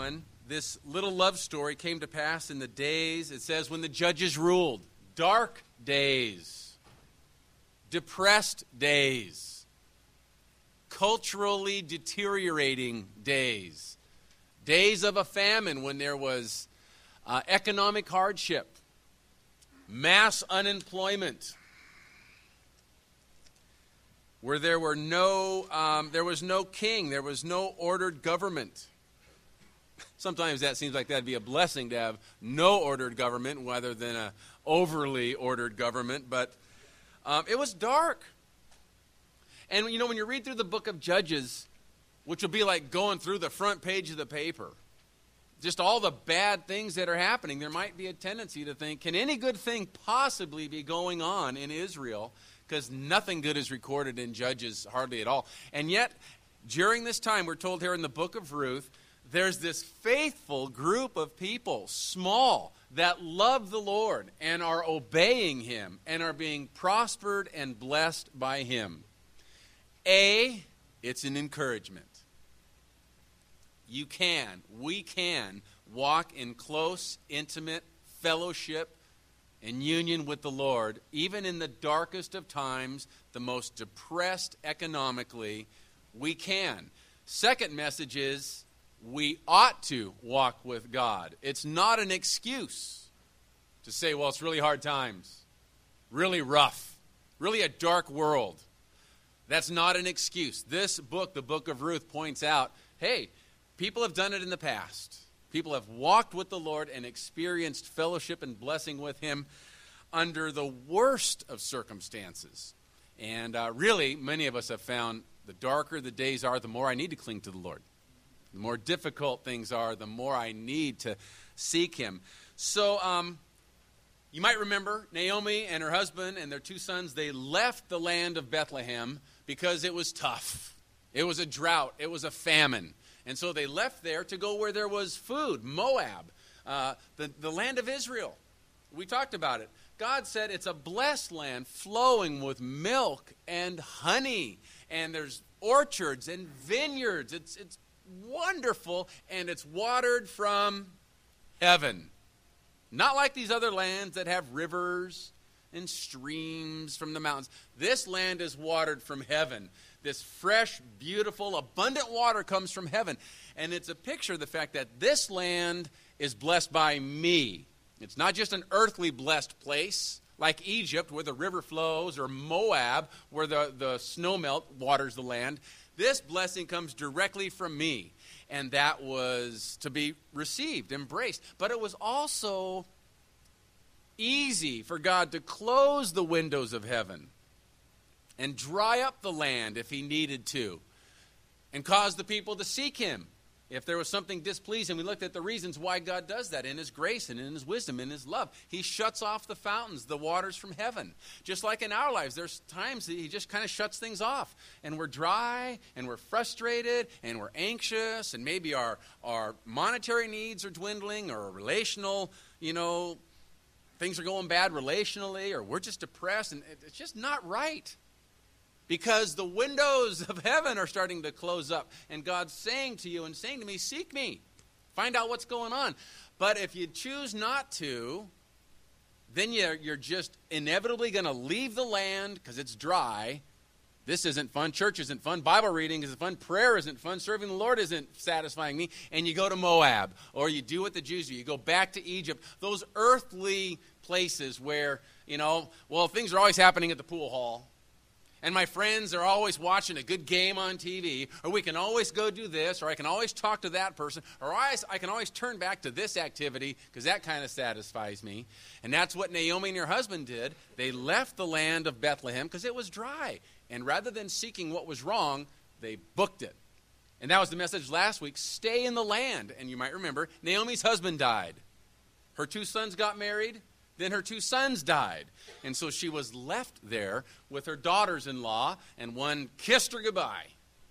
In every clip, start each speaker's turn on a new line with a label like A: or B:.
A: on, this little love story came to pass in the days, it says, when the judges ruled. Dark days. Depressed days. Culturally deteriorating days. Days of a famine when there was economic hardship. Mass unemployment. Where there was no king, there was no ordered government. Sometimes that seems like that'd be a blessing to have no ordered government rather than a overly ordered government, but it was dark. And when you read through the book of Judges, which will be like going through the front page of the paper, just all the bad things that are happening, there might be a tendency to think, can any good thing possibly be going on in Israel? Because nothing good is recorded in Judges, hardly at all. And yet, during this time, we're told here in the book of Ruth, there's this faithful group of people, small, that love the Lord and are obeying Him and are being prospered and blessed by Him. It's an encouragement. We can walk in close, intimate fellowship and union with the Lord, even in the darkest of times, the most depressed economically, we can. Second message is, we ought to walk with God. It's not an excuse to say, well, it's really hard times, really rough, really a dark world. That's not an excuse. This book, the book of Ruth, points out, hey, people have done it in the past. People have walked with the Lord and experienced fellowship and blessing with Him under the worst of circumstances. And really, many of us have found the darker the days are, the more I need to cling to the Lord. The more difficult things are, the more I need to seek Him. So, you might remember Naomi and her husband and their two sons, they left the land of Bethlehem because it was tough. It was a drought. It was a famine. And so they left there to go where there was food, Moab, the land of Israel. We talked about it. God said it's a blessed land flowing with milk and honey. And there's orchards and vineyards. It's wonderful, and it's watered from heaven. Not like these other lands that have rivers and streams from the mountains. This land is watered from heaven. This fresh, beautiful, abundant water comes from heaven. And it's a picture of the fact that this land is blessed by me. It's not just an earthly blessed place like Egypt where the river flows, or Moab where the snow melt waters the land. This blessing comes directly from me. And that was to be received, embraced. But it was also easy for God to close the windows of heaven and dry up the land if He needed to, and cause the people to seek Him if there was something displeasing. We looked at the reasons why God does that in His grace and in His wisdom, in His love. He shuts off the fountains, the waters from heaven. Just like in our lives, there's times that He just kind of shuts things off, and we're dry, and we're frustrated, and we're anxious, and maybe our monetary needs are dwindling, or relational, things are going bad relationally, or we're just depressed, and it's just not right. Because the windows of heaven are starting to close up. And God's saying to you and saying to me, seek me. Find out what's going on. But if you choose not to, then you're just inevitably going to leave the land because it's dry. This isn't fun. Church isn't fun. Bible reading isn't fun. Prayer isn't fun. Serving the Lord isn't satisfying me. And you go to Moab. Or you do what the Jews do. You go back to Egypt. Those earthly places where, things are always happening at the pool hall. And my friends are always watching a good game on TV, or we can always go do this, or I can always talk to that person, or I can always turn back to this activity because that kind of satisfies me. And that's what Naomi and her husband did. They left the land of Bethlehem because it was dry. And rather than seeking what was wrong, they booked it. And that was the message last week. Stay in the land. And you might remember, Naomi's husband died. Her two sons got married. Then her two sons died. And so she was left there with her daughters-in-law, and one kissed her goodbye.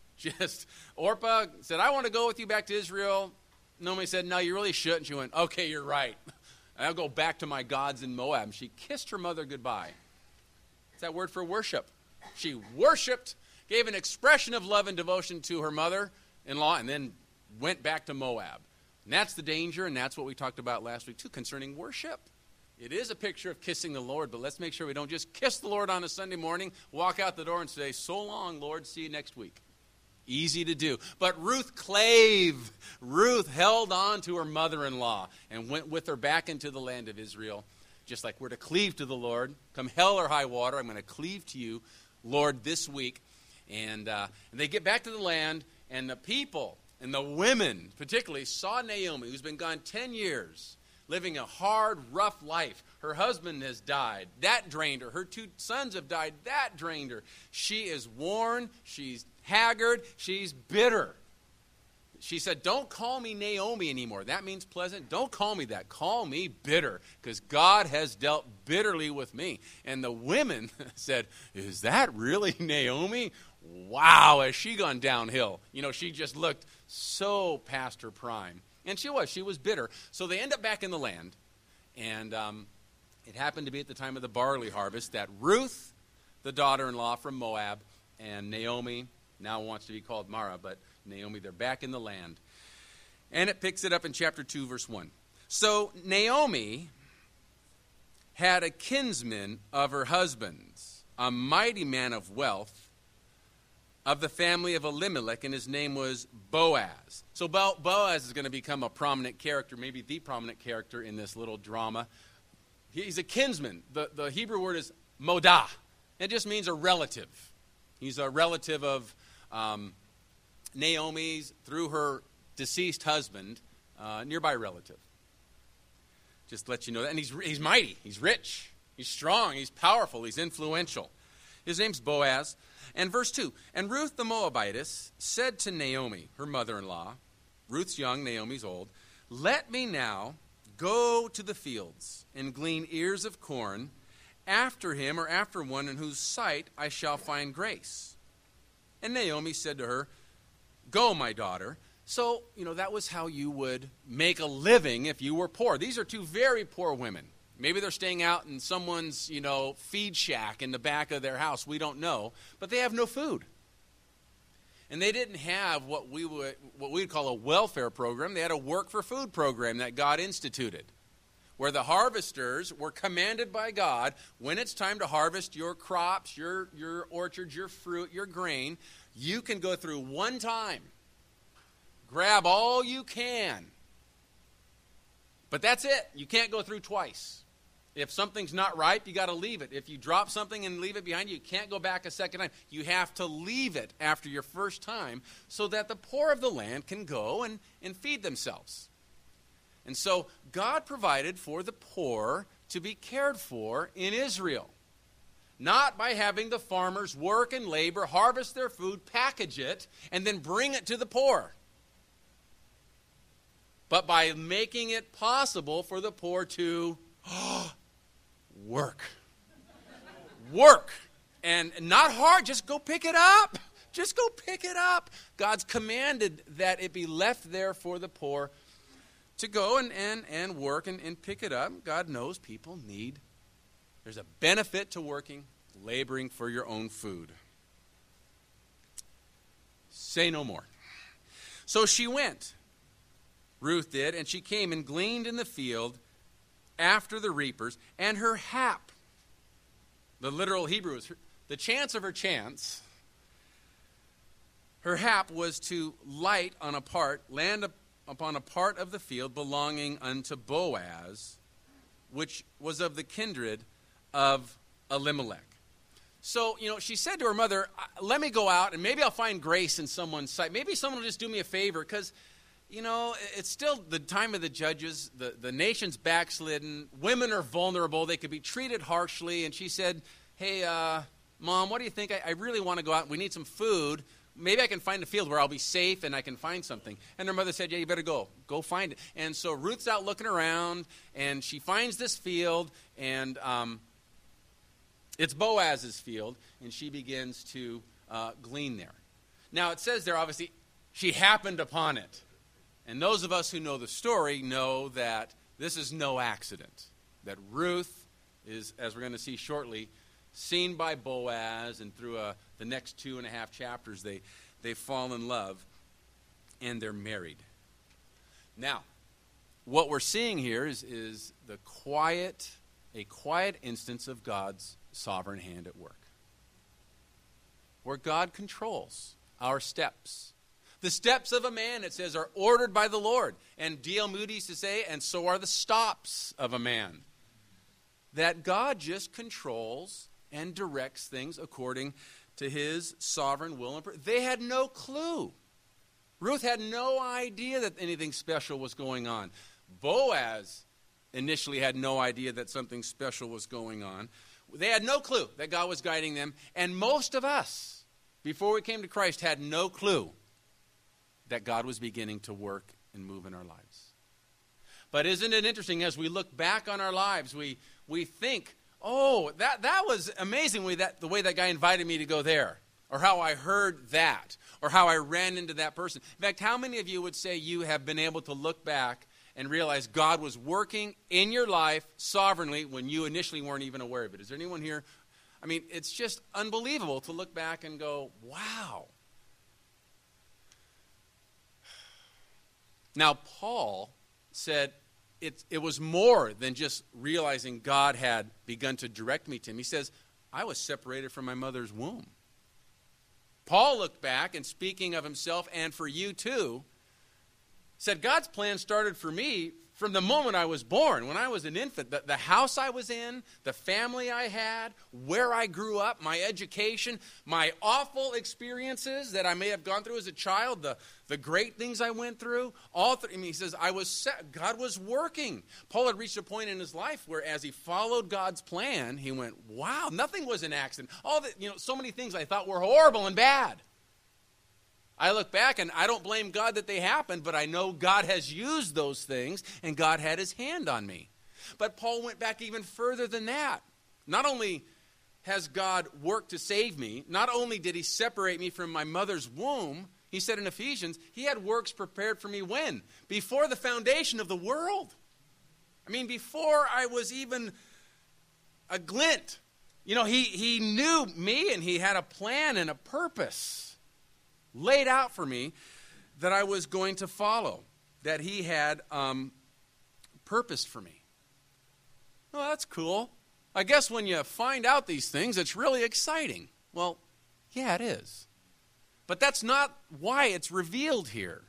A: Orpah said, I want to go with you back to Israel. Naomi said, no, you really shouldn't. She went, okay, you're right. I'll go back to my gods in Moab. And she kissed her mother goodbye. It's that word for worship. She worshiped, gave an expression of love and devotion to her mother-in-law, and then went back to Moab. And that's the danger, and that's what we talked about last week, too, concerning worship. It is a picture of kissing the Lord, but let's make sure we don't just kiss the Lord on a Sunday morning, walk out the door and say, so long, Lord, see you next week. Easy to do. But Ruth clave. Ruth held on to her mother-in-law and went with her back into the land of Israel, just like we're to cleave to the Lord. Come hell or high water, I'm going to cleave to you, Lord, this week. And they get back to the land, and the people and the women particularly saw Naomi, who's been gone 10 years, living a hard, rough life. Her husband has died. That drained her. Her 2 sons have died. That drained her. She is worn. She's haggard. She's bitter. She said, don't call me Naomi anymore. That means pleasant. Don't call me that. Call me bitter, because God has dealt bitterly with me. And the women said, is that really Naomi? Wow, has she gone downhill? You know, she just looked so past her prime. And she was bitter. So they end up back in the land. And it happened to be at the time of the barley harvest that Ruth, the daughter-in-law from Moab, and Naomi, now wants to be called Mara, but Naomi, they're back in the land. And it picks it up in chapter 2, verse 1. So Naomi had a kinsman of her husband's, a mighty man of wealth, of the family of Elimelech, and his name was Boaz. So Boaz is going to become a prominent character, maybe the prominent character in this little drama. He's a kinsman. The Hebrew word is modah. It just means a relative. He's a relative of Naomi's, through her deceased husband, nearby relative. Just to let you know that. And he's mighty. He's rich. He's strong. He's powerful. He's influential. His name's Boaz. And verse 2, and Ruth the Moabitess said to Naomi, her mother-in-law, Ruth's young, Naomi's old, let me now go to the fields and glean ears of corn after him, or after one in whose sight I shall find grace. And Naomi said to her, go, my daughter. So, that was how you would make a living if you were poor. These are 2 very poor women. Maybe they're staying out in someone's, feed shack in the back of their house. We don't know. But they have no food. And they didn't have what we would call a welfare program. They had a work for food program that God instituted, where the harvesters were commanded by God, when it's time to harvest your crops, your orchards, your fruit, your grain, you can go through one time, grab all you can. But that's it. You can't go through twice. If something's not ripe, you got to leave it. If you drop something and leave it behind you, you can't go back a second time. You have to leave it after your first time so that the poor of the land can go and feed themselves. And so God provided for the poor to be cared for in Israel. Not by having the farmers work and labor, harvest their food, package it, and then bring it to the poor. But by making it possible for the poor to work. Work. And not hard, just go pick it up. Just go pick it up. God's commanded that it be left there for the poor to go and work and pick it up. God knows people need. There's a benefit to working, laboring for your own food. Say no more. So she went. Ruth did, and she came and gleaned in the field after the reapers, and her hap, the literal Hebrew is the chance of her chance, her hap was to land upon a part of the field belonging unto Boaz, which was of the kindred of Elimelech. So, she said to her mother, let me go out, and maybe I'll find grace in someone's sight. Maybe someone will just do me a favor, because it's still the time of the judges. The nation's backslidden. Women are vulnerable. They could be treated harshly. And she said, hey, Mom, what do you think? I really want to go out. We need some food. Maybe I can find a field where I'll be safe and I can find something. And her mother said, yeah, you better go. Go find it. And so Ruth's out looking around, and she finds this field, and it's Boaz's field, and she begins to glean there. Now, it says there, obviously, she happened upon it. And those of us who know the story know that this is no accident. That Ruth is, as we're going to see shortly, seen by Boaz, and through the next 2.5 chapters, they fall in love, and they're married. Now, what we're seeing here is a quiet instance of God's sovereign hand at work, where God controls our steps. The steps of a man, it says, are ordered by the Lord. And D.L. Moody used to say, and so are the stops of a man. That God just controls and directs things according to his sovereign will. They had no clue. Ruth had no idea that anything special was going on. Boaz initially had no idea that something special was going on. They had no clue that God was guiding them. And most of us, before we came to Christ, had no clue that God was beginning to work and move in our lives. But isn't it interesting, as we look back on our lives, we think, oh, that was amazing the way that guy invited me to go there, or how I heard that, or how I ran into that person. In fact, how many of you would say you have been able to look back and realize God was working in your life sovereignly when you initially weren't even aware of it? Is there anyone here? I mean, it's just unbelievable to look back and go, wow. Now, Paul said it was more than just realizing God had begun to direct me to him. He says, I was separated from my mother's womb. Paul looked back, and speaking of himself and for you too, said God's plan started for me from the moment I was born, when I was an infant. The house I was in, the family I had, where I grew up, my education, my awful experiences that I may have gone through as a child, the great things I went through, he says, God was working. Paul had reached a point in his life where as he followed God's plan, he went, wow, nothing was an accident. So many things I thought were horrible and bad. I look back and I don't blame God that they happened, but I know God has used those things and God had his hand on me. But Paul went back even further than that. Not only has God worked to save me, not only did he separate me from my mother's womb, he said in Ephesians, he had works prepared for me when? Before the foundation of the world. I mean, before I was even a glint. He knew me and he had a plan and a purpose laid out for me that I was going to follow, that he had purposed for me. Well, that's cool. I guess when you find out these things, it's really exciting. Well, yeah, it is. But that's not why it's revealed here.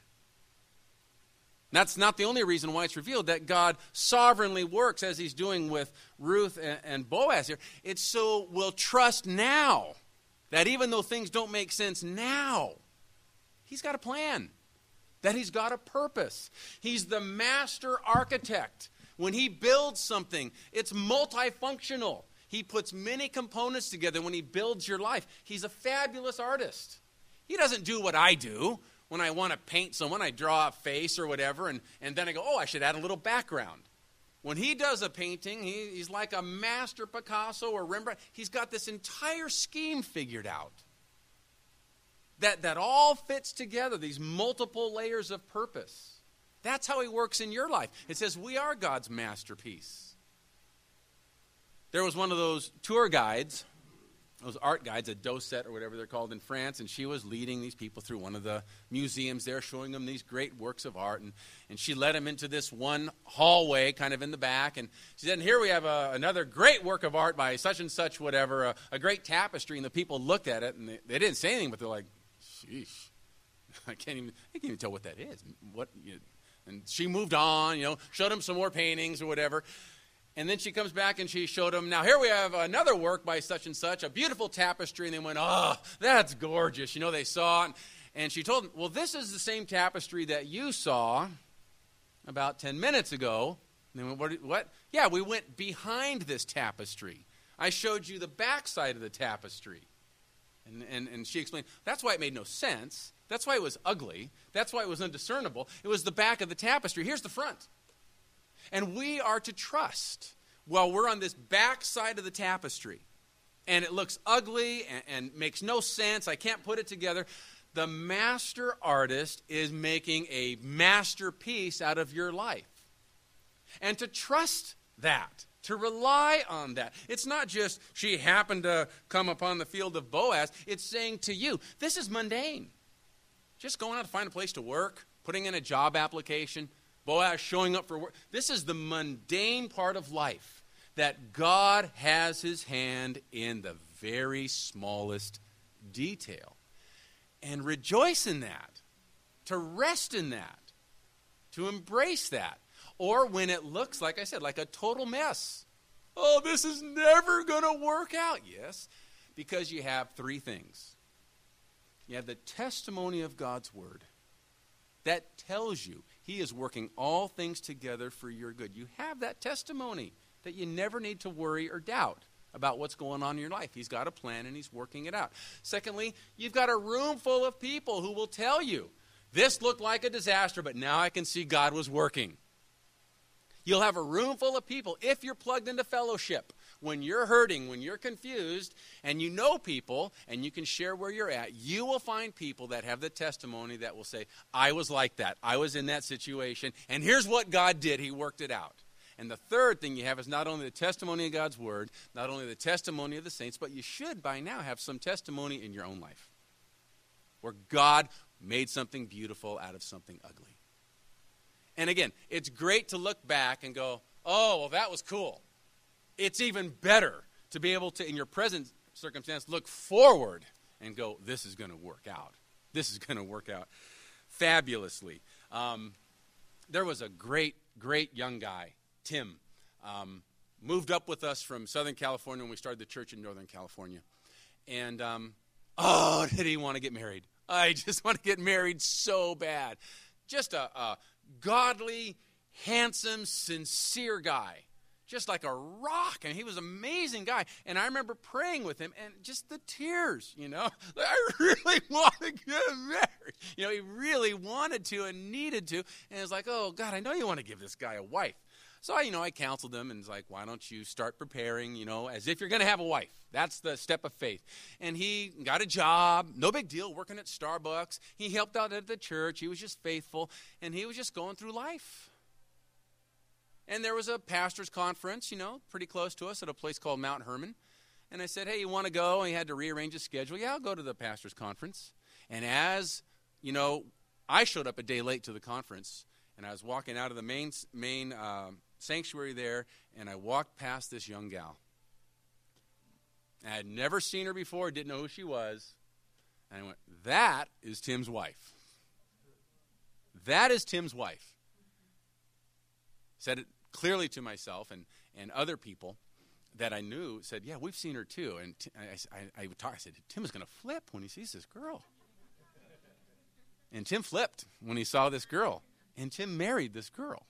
A: That's not the only reason why it's revealed, that God sovereignly works as he's doing with Ruth and Boaz here. It's so we'll trust now that even though things don't make sense now, he's got a plan, that he's got a purpose. He's the master architect. When he builds something, it's multifunctional. He puts many components together when he builds your life. He's a fabulous artist. He doesn't do what I do. When I want to paint someone, I draw a face or whatever, and then I go, I should add a little background. When he does a painting, he's like a master Picasso or Rembrandt. He's got this entire scheme figured out. That all fits together, these multiple layers of purpose. That's how he works in your life. It says we are God's masterpiece. There was one of those tour guides, those art guides, a docet or whatever they're called in France, and she was leading these people through one of the museums there, showing them these great works of art, and she led them into this one hallway kind of in the back, and she said, and here we have another great work of art by such and such whatever, a great tapestry, and the people looked at it, and they didn't say anything, but they're like, sheesh, I can't even tell what that is. And she moved on, showed them some more paintings or whatever. And then she comes back and she showed them, now here we have another work by such and such, a beautiful tapestry. And they went, oh, that's gorgeous. They saw it. And she told them, well, this is the same tapestry that you saw about 10 minutes ago. And they went, what? Yeah, we went behind this tapestry. I showed you the backside of the tapestry. And she explained, that's why it made no sense. That's why it was ugly. That's why it was undiscernible. It was the back of the tapestry. Here's the front. And we are to trust while we're on this back side of the tapestry. And it looks ugly and makes no sense. I can't put it together. The master artist is making a masterpiece out of your life. And to trust that. To rely on that. It's not just she happened to come upon the field of Boaz. It's saying to you, this is mundane. Just going out to find a place to work, putting in a job application. Boaz showing up for work. This is the mundane part of life, that God has his hand in the very smallest detail. And rejoice in that, to rest in that, to embrace that. Or when it looks, like I said, like a total mess. Oh, this is never going to work out. Yes, because you have three things. You have the testimony of God's word that tells you he is working all things together for your good. You have that testimony that you never need to worry or doubt about what's going on in your life. He's got a plan and he's working it out. Secondly, you've got a room full of people who will tell you, this looked like a disaster, but now I can see God was working. You'll have a room full of people, if you're plugged into fellowship, when you're hurting, when you're confused, and you know people, and you can share where you're at, you will find people that have the testimony that will say, I was like that. I was in that situation, and here's what God did. He worked it out. And the third thing you have is not only the testimony of God's word, not only the testimony of the saints, but you should by now have some testimony in your own life where God made something beautiful out of something ugly. And again, it's great to look back and go, oh, well, that was cool. It's even better to be able to, in your present circumstance, look forward and go, this is going to work out. This is going to work out fabulously. There was a great, great young guy, Tim, moved up with us from Southern California when we started the church in Northern California. And, did he want to get married? I just want to get married so bad. Just a godly, handsome, sincere guy. Just like a rock, and he was an amazing guy. And I remember praying with him, and just the tears, I really want to get married. He really wanted to and needed to. And it was like, oh, God, I know you want to give this guy a wife. So, I counseled him, and was like, why don't you start preparing, as if you're going to have a wife. That's the step of faith. And he got a job, no big deal, working at Starbucks. He helped out at the church. He was just faithful, and he was just going through life. And there was a pastor's conference, pretty close to us at a place called Mount Hermon. And I said, hey, you want to go? And he had to rearrange his schedule. Yeah, I'll go to the pastor's conference. And as, I showed up a day late to the conference, and I was walking out of the main sanctuary there, and I walked past this young gal. I had never seen her before, didn't know who she was. And I went, that is Tim's wife. That is Tim's wife. Said it clearly to myself and other people that I knew said, yeah, we've seen her too. And I said, Tim is going to flip when he sees this girl. And Tim flipped when he saw this girl. And Tim married this girl.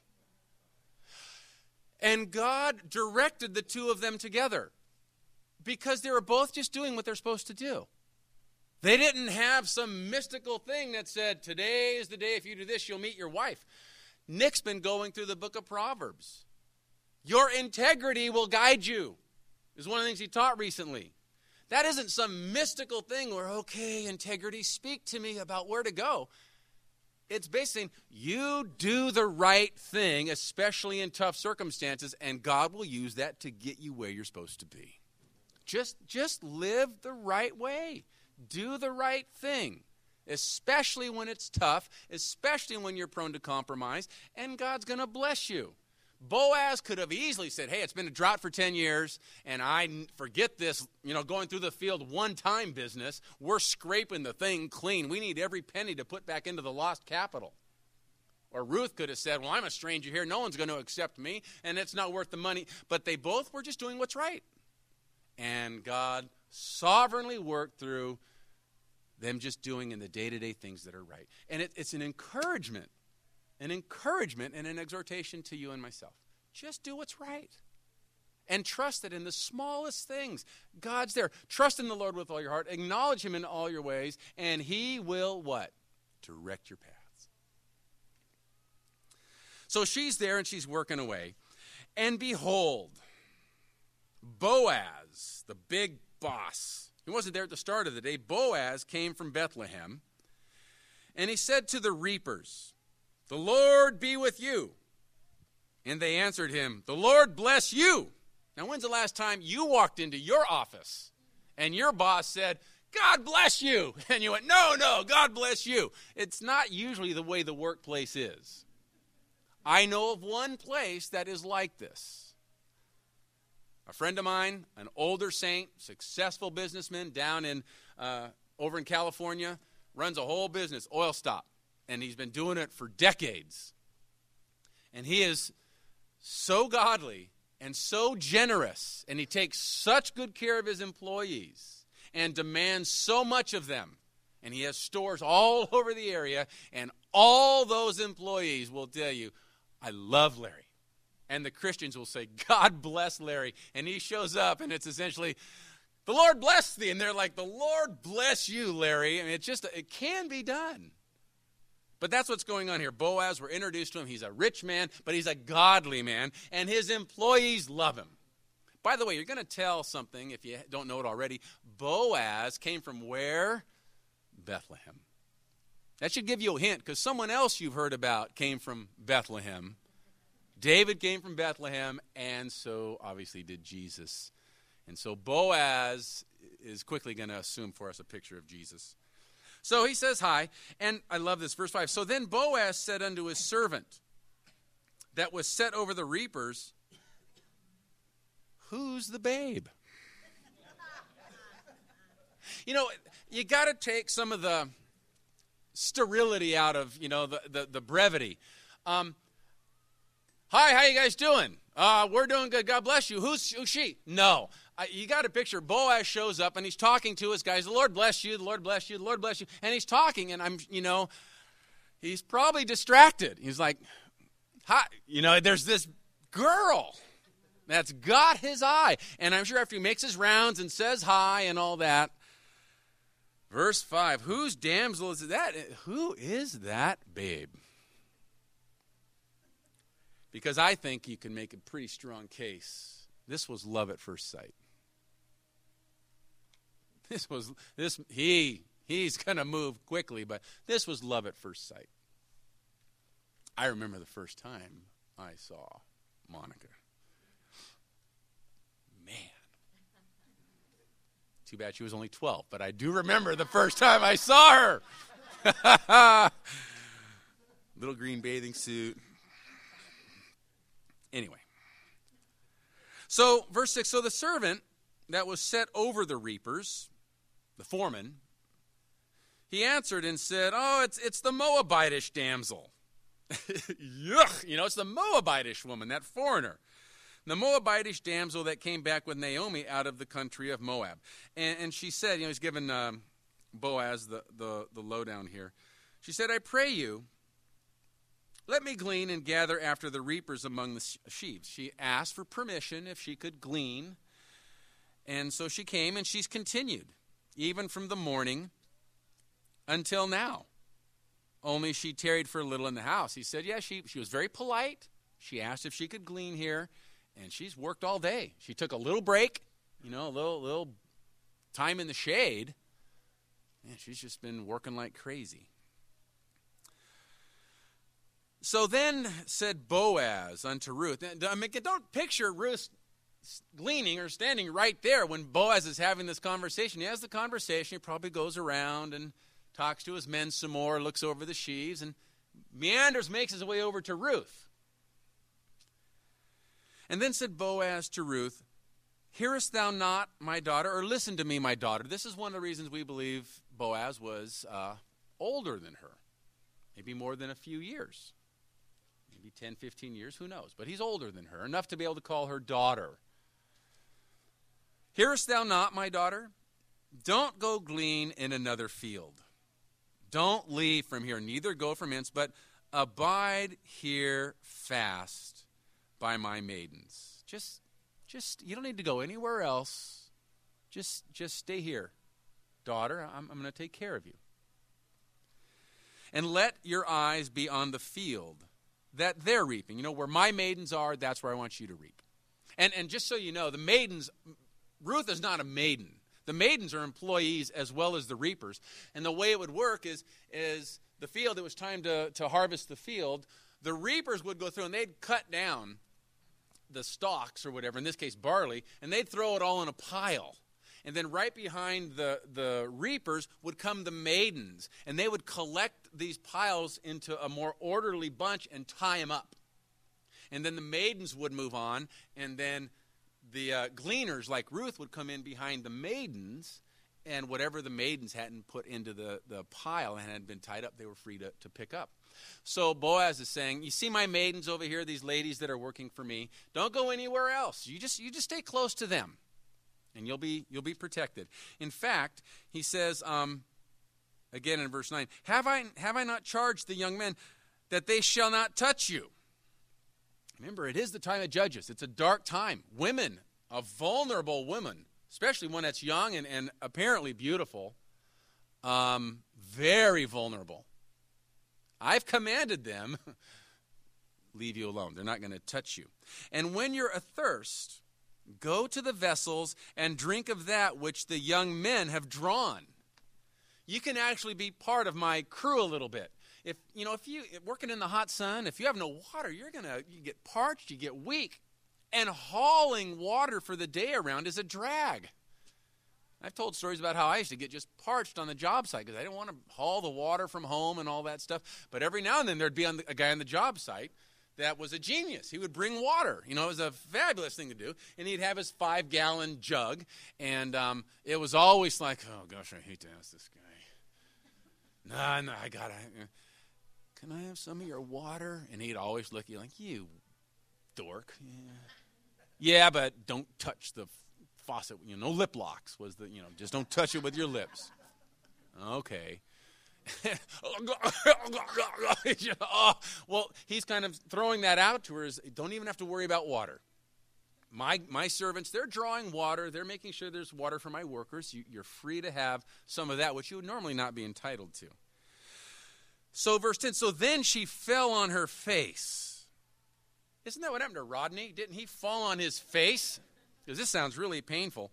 A: And God directed the two of them together because they were both just doing what they're supposed to do. They didn't have some mystical thing that said, today is the day, if you do this, you'll meet your wife. Nick's been going through the book of Proverbs. Your integrity will guide you, is one of the things he taught recently. That isn't some mystical thing where, okay, integrity, speak to me about where to go. It's basically saying, you do the right thing, especially in tough circumstances, and God will use that to get you where you're supposed to be. Just live the right way. Do the right thing. Especially when it's tough, especially when you're prone to compromise, and God's going to bless you. Boaz could have easily said, hey, it's been a drought for 10 years, and I forget this, going through the field one-time business. We're scraping the thing clean. We need every penny to put back into the lost capital. Or Ruth could have said, well, I'm a stranger here. No one's going to accept me, and it's not worth the money. But they both were just doing what's right. And God sovereignly worked through them just doing in the day-to-day things that are right. And it's an encouragement and an exhortation to you and myself. Just do what's right. And trust that in the smallest things, God's there. Trust in the Lord with all your heart. Acknowledge him in all your ways. And he will what? Direct your paths. So she's there and she's working away. And behold, Boaz, the big boss, he wasn't there at the start of the day. Boaz came from Bethlehem, and he said to the reapers, the Lord be with you. And they answered him, the Lord bless you. Now, when's the last time you walked into your office and your boss said, God bless you? And you went, no, God bless you. It's not usually the way the workplace is. I know of one place that is like this. A friend of mine, an older saint, successful businessman down in over in California, runs a whole business, oil stop, and he's been doing it for decades. And he is so godly and so generous, and he takes such good care of his employees and demands so much of them. And he has stores all over the area, and all those employees will tell you, I love Larry. And the Christians will say, God bless Larry. And he shows up, and it's essentially, the Lord bless thee. And they're like, the Lord bless you, Larry. I mean, it can be done. But that's what's going on here. Boaz, we're introduced to him. He's a rich man, but he's a godly man, and his employees love him. By the way, you're going to tell something, if you don't know it already. Boaz came from where? Bethlehem. That should give you a hint, because someone else you've heard about came from Bethlehem. David came from Bethlehem, and so obviously did Jesus. And so Boaz is quickly going to assume for us a picture of Jesus. So he says hi, and I love this, verse 5. So then Boaz said unto his servant that was set over the reapers, who's the babe? You know, you got to take some of the sterility out of, the brevity. Hi, how you guys doing? We're doing good. God bless you. Who's she? No. You got to picture Boaz shows up, and he's talking to his guys. The Lord bless you. The Lord bless you. The Lord bless you. And he's talking, and he's probably distracted. He's like, hi. There's this girl that's got his eye. And I'm sure after he makes his rounds and says hi and all that, verse 5, whose damsel is that? Who is that babe? Because I think you can make a pretty strong case. This was love at first sight. He's going to move quickly, but this was love at first sight. I remember the first time I saw Monica. Man. Too bad she was only 12, but I do remember the first time I saw her. Little green bathing suit. Anyway. So, verse 6, so the servant that was set over the reapers, the foreman, he answered and said, it's the Moabitish damsel. Yuck! It's the Moabitish woman, that foreigner. The Moabitish damsel that came back with Naomi out of the country of Moab. And she said, he's given Boaz the lowdown here. She said, I pray you, let me glean and gather after the reapers among the sheaves. She asked for permission if she could glean. And so she came, and she's continued, even from the morning until now. Only she tarried for a little in the house. He said, she was very polite. She asked if she could glean here, and she's worked all day. She took a little break, a little time in the shade. Man, she's just been working like crazy. So then said Boaz unto Ruth. Don't picture Ruth gleaning or standing right there when Boaz is having this conversation. He has the conversation. He probably goes around and talks to his men some more, looks over the sheaves, and meanders, makes his way over to Ruth. And then said Boaz to Ruth, hearest thou not, my daughter, or listen to me, my daughter. This is one of the reasons we believe Boaz was older than her, maybe more than a few years. Maybe 10, 15 years, who knows? But he's older than her, enough to be able to call her daughter. Hearest thou not, my daughter? Don't go glean in another field. Don't leave from here, neither go from hence, but abide here fast by my maidens. Just you don't need to go anywhere else. Just stay here. Daughter, I'm going to take care of you. And let your eyes be on the field that they're reaping. Where my maidens are, that's where I want you to reap. And just so you know, the maidens, Ruth is not a maiden. The maidens are employees as well as the reapers. And the way it would work is the field, it was time to harvest the field. The reapers would go through and they'd cut down the stalks or whatever, in this case barley, and they'd throw it all in a pile. And then right behind the reapers would come the maidens, and they would collect these piles into a more orderly bunch and tie them up. and then the maidens would move on, and then the gleaners like Ruth would come in behind the maidens, and whatever the maidens hadn't put into the pile and had been tied up, they were free to pick up. So Boaz is saying, you see my maidens over here, these ladies that are working for me, don't go anywhere else. You just stay close to them, and you'll be protected. In fact, he says, again in verse 9, have I not charged the young men that they shall not touch you? Remember, it is the time of Judges. It's a dark time. Women, a vulnerable woman, especially one that's young and apparently beautiful, very vulnerable. I've commanded them, leave you alone. They're not going to touch you. And when you're athirst, go to the vessels and drink of that which the young men have drawn. You can actually be part of my crew a little bit. If you working in the hot sun, if you have no water, you get parched, you get weak. And hauling water for the day around is a drag. I've told stories about how I used to get just parched on the job site because I didn't want to haul the water from home and all that stuff. But every now and then there'd be a guy on the job site that was a genius. He would bring water. It was a fabulous thing to do. And he'd have his 5-gallon jug. And it was always like, oh, gosh, I hate to ask this guy. No, can I have some of your water? And he'd always look at you like, you dork. Yeah, but don't touch the faucet. No lip locks was just don't touch it with your lips. Okay. Well, he's kind of throwing that out to her. Don't even have to worry about water. My servants, they're drawing water. They're making sure there's water for my workers. You're free to have some of that, which you would normally not be entitled to. So verse 10, so then she fell on her face. Isn't that what happened to Rodney? Didn't he fall on his face? Because this sounds really painful.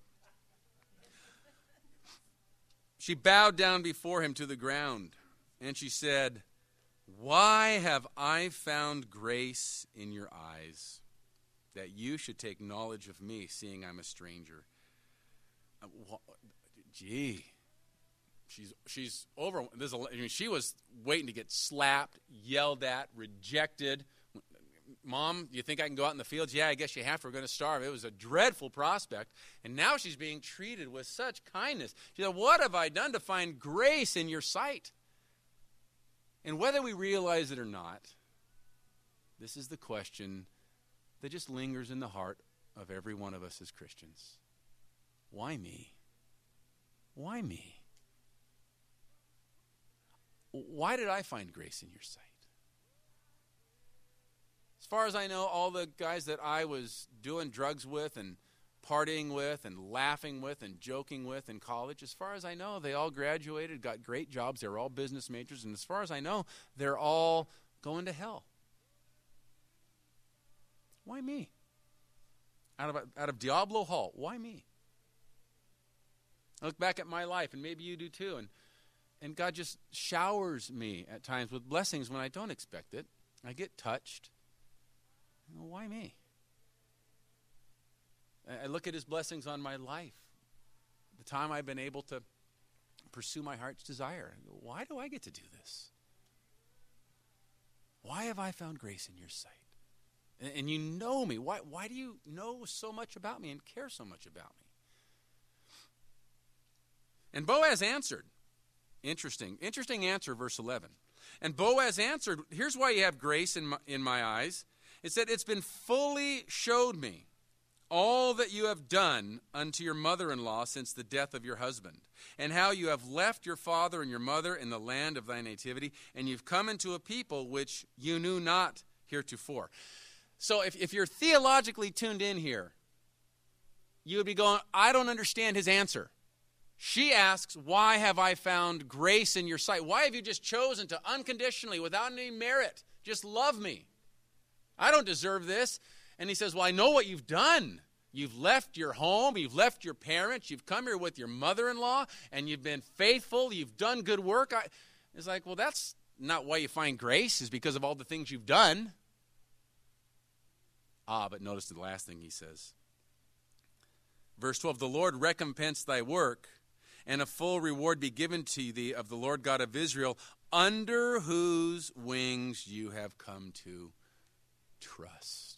A: She bowed down before him to the ground, and she said, why have I found grace in your eyes, that you should take knowledge of me, seeing I'm a stranger? She's over. She was waiting to get slapped, yelled at, rejected. Mom, you think I can go out in the fields? Yeah, I guess you have to. We're going to starve. It was a dreadful prospect. And now she's being treated with such kindness. She said, what have I done to find grace in your sight? And whether we realize it or not, this is the question that just lingers in the heart of every one of us as Christians. Why me? Why me? Why did I find grace in your sight? As far as I know, all the guys that I was doing drugs with and partying with and laughing with and joking with in college, as far as I know, they all graduated, got great jobs. They were all business majors. And as far as I know, they're all going to hell. Why me? Out of Diablo Hall, why me? I look back at my life, and maybe you do too, and God just showers me at times with blessings when I don't expect it. I get touched. Why me? I look at his blessings on my life, the time I've been able to pursue my heart's desire. Why do I get to do this? Why have I found grace in your sight? And you know me. Why do you know so much about me and care so much about me? And Boaz answered. Interesting answer, verse 11. And Boaz answered, here's why you have grace in my eyes. It said, it's been fully showed me all that you have done unto your mother-in-law since the death of your husband, and how you have left your father and your mother in the land of thy nativity, and you've come into a people which you knew not heretofore. So if you're theologically tuned in here, you would be going, I don't understand his answer. She asks, why have I found grace in your sight? Why have you just chosen to unconditionally, without any merit, just love me? I don't deserve this. And he says, well, I know what you've done. You've left your home. You've left your parents. You've come here with your mother-in-law, and you've been faithful. You've done good work. It's like, well, that's not why you find grace, is because of all the things you've done. But notice the last thing he says. Verse 12, the Lord recompense thy work, and a full reward be given to thee of the Lord God of Israel, under whose wings you have come to trust.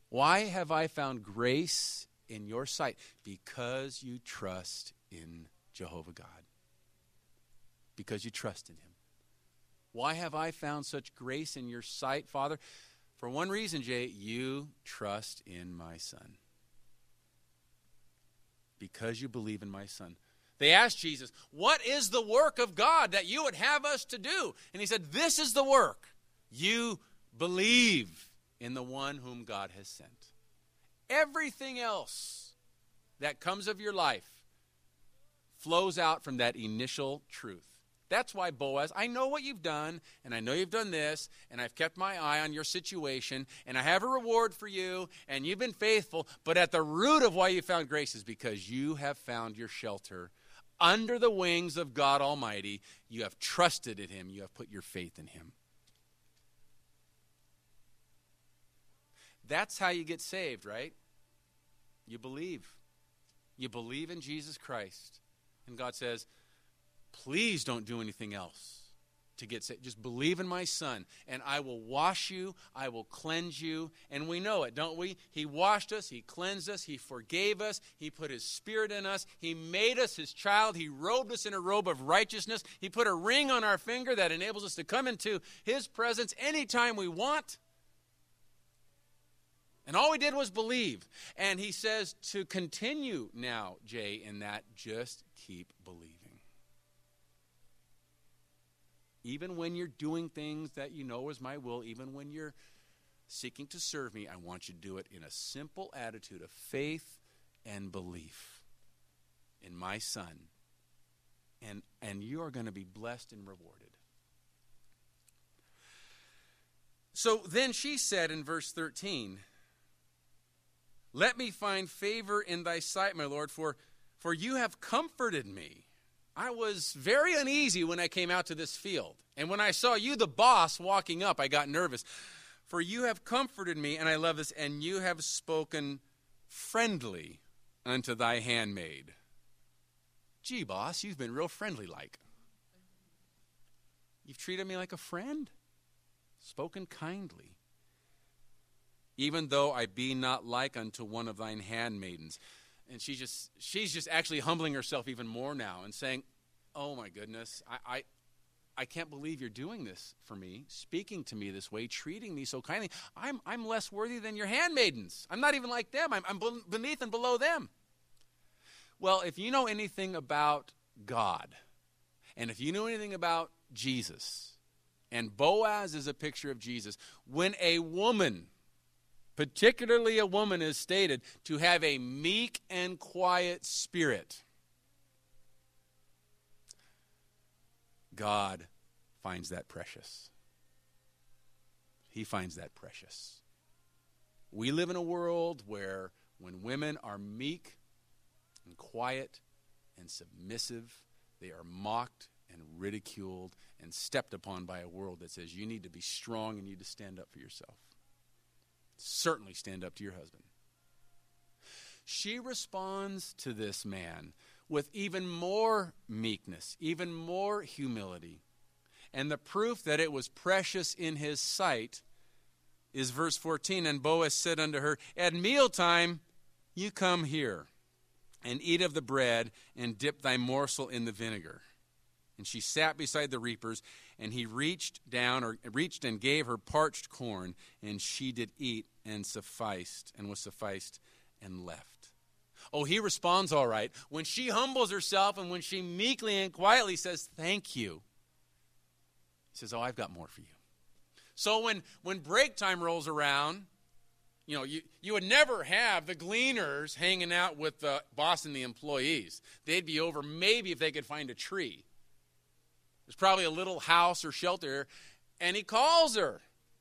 A: Why have I found grace in your sight? Because you trust in Jehovah God. Because you trust in him. Why have I found such grace in your sight, Father? For one reason, Jay, you trust in my Son. Because you believe in my Son. They asked Jesus, what is the work of God that you would have us to do? And he said, this is the work. You believe in the one whom God has sent. Everything else that comes of your life flows out from that initial truth. That's why Boaz, I know what you've done, and I know you've done this, and I've kept my eye on your situation, and I have a reward for you, and you've been faithful, but at the root of why you found grace is because you have found your shelter under the wings of God Almighty. You have trusted in him. You have put your faith in him. That's how you get saved, right? You believe. You believe in Jesus Christ. And God says, please don't do anything else to get saved. Just believe in my Son, and I will wash you, I will cleanse you. And we know it, don't we? He washed us, he cleansed us, he forgave us, he put his Spirit in us, he made us his child, he robed us in a robe of righteousness, he put a ring on our finger that enables us to come into his presence anytime we want. And all we did was believe. And he says to continue now, Jay, in that, just keep believing. Even when you're doing things that you know is my will, even when you're seeking to serve me, I want you to do it in a simple attitude of faith and belief in my Son. And you are going to be blessed and rewarded. So then she said in verse 13, let me find favor in thy sight, my Lord, for you have comforted me. I was very uneasy when I came out to this field. And when I saw you, the boss, walking up, I got nervous. For you have comforted me, and I love this, and you have spoken friendly unto thy handmaid. Gee, boss, you've been real friendly-like. You've treated me like a friend, spoken kindly. Even though I be not like unto one of thine handmaidens. And she's just actually humbling herself even more now and saying, oh my goodness, I can't believe you're doing this for me, speaking to me this way, treating me so kindly. I'm less worthy than your handmaidens. I'm not even like them. I'm beneath and below them. Well, if you know anything about God, and if you know anything about Jesus, and Boaz is a picture of Jesus, when a woman, particularly a woman, is stated to have a meek and quiet spirit, God finds that precious. He finds that precious. We live in a world where when women are meek and quiet and submissive, they are mocked and ridiculed and stepped upon by a world that says you need to be strong and you need to stand up for yourself. Certainly stand up to your husband. She responds to this man with even more meekness, even more humility. And the proof that it was precious in his sight is verse 14. And Boaz said unto her, at mealtime you come here and eat of the bread and dip thy morsel in the vinegar. And she sat beside the reapers, and he reached and gave her parched corn, and she did eat and was sufficed and left. Oh, he responds all right. When she humbles herself and when she meekly and quietly says, thank you, he says, oh, I've got more for you. So when break time rolls around, you would never have the gleaners hanging out with the boss and the employees. They'd be over maybe if they could find a tree. There's probably a little house or shelter, and he calls her,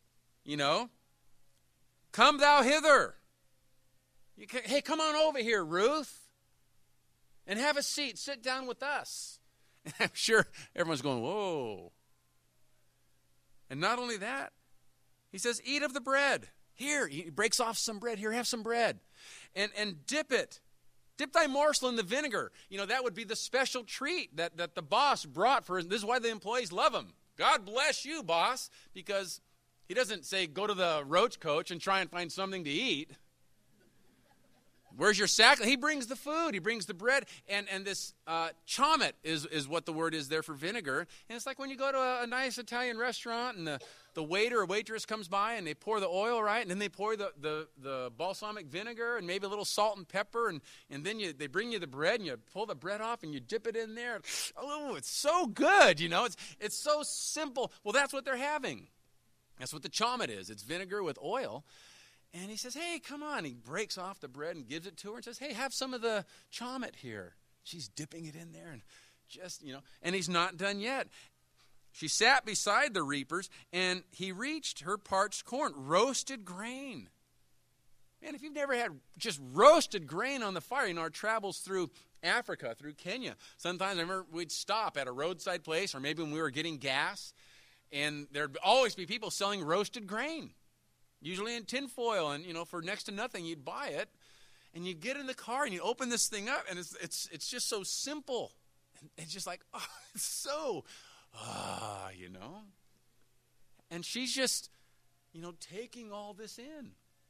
A: come thou hither. Hey, come on over here, Ruth, and have a seat. Sit down with us. And I'm sure everyone's going, whoa. And not only that, he says, eat of the bread. Here, he breaks off some bread. Here, have some bread. And dip it. Dip thy morsel in the vinegar. That would be the special treat that the boss brought for him. This is why the employees love him. God bless you, boss, because He doesn't say, go to the roach coach and try and find something to eat. Where's your sack? He brings the food. He brings the bread. And this chomet is what the word is there for vinegar. And it's like when you go to a nice Italian restaurant and the waiter or waitress comes by and they pour the oil, right? And then they pour the balsamic vinegar and maybe a little salt and pepper. And then they bring you the bread and you pull the bread off and you dip it in there. Oh, it's so good, you know. It's so simple. Well, that's what they're having. That's what the chomet is. It's vinegar with oil. And he says, hey, come on. He breaks off the bread and gives it to her and says, hey, have some of the chomet here. She's dipping it in there and just, you know, and he's not done yet. She sat beside the reapers, and he reached her parched corn, roasted grain. Man, if you've never had just roasted grain on the fire, you know, our travels through Africa, through Kenya, sometimes I remember we'd stop at a roadside place or maybe when we were getting gas, and there'd always be people selling roasted grain. Usually in tinfoil, and, you know, for next to nothing, you'd buy it, and you get in the car, and you open this thing up, and it's just so simple. And it's just like, oh, it's so, you know. And she's just, you know, taking all this in.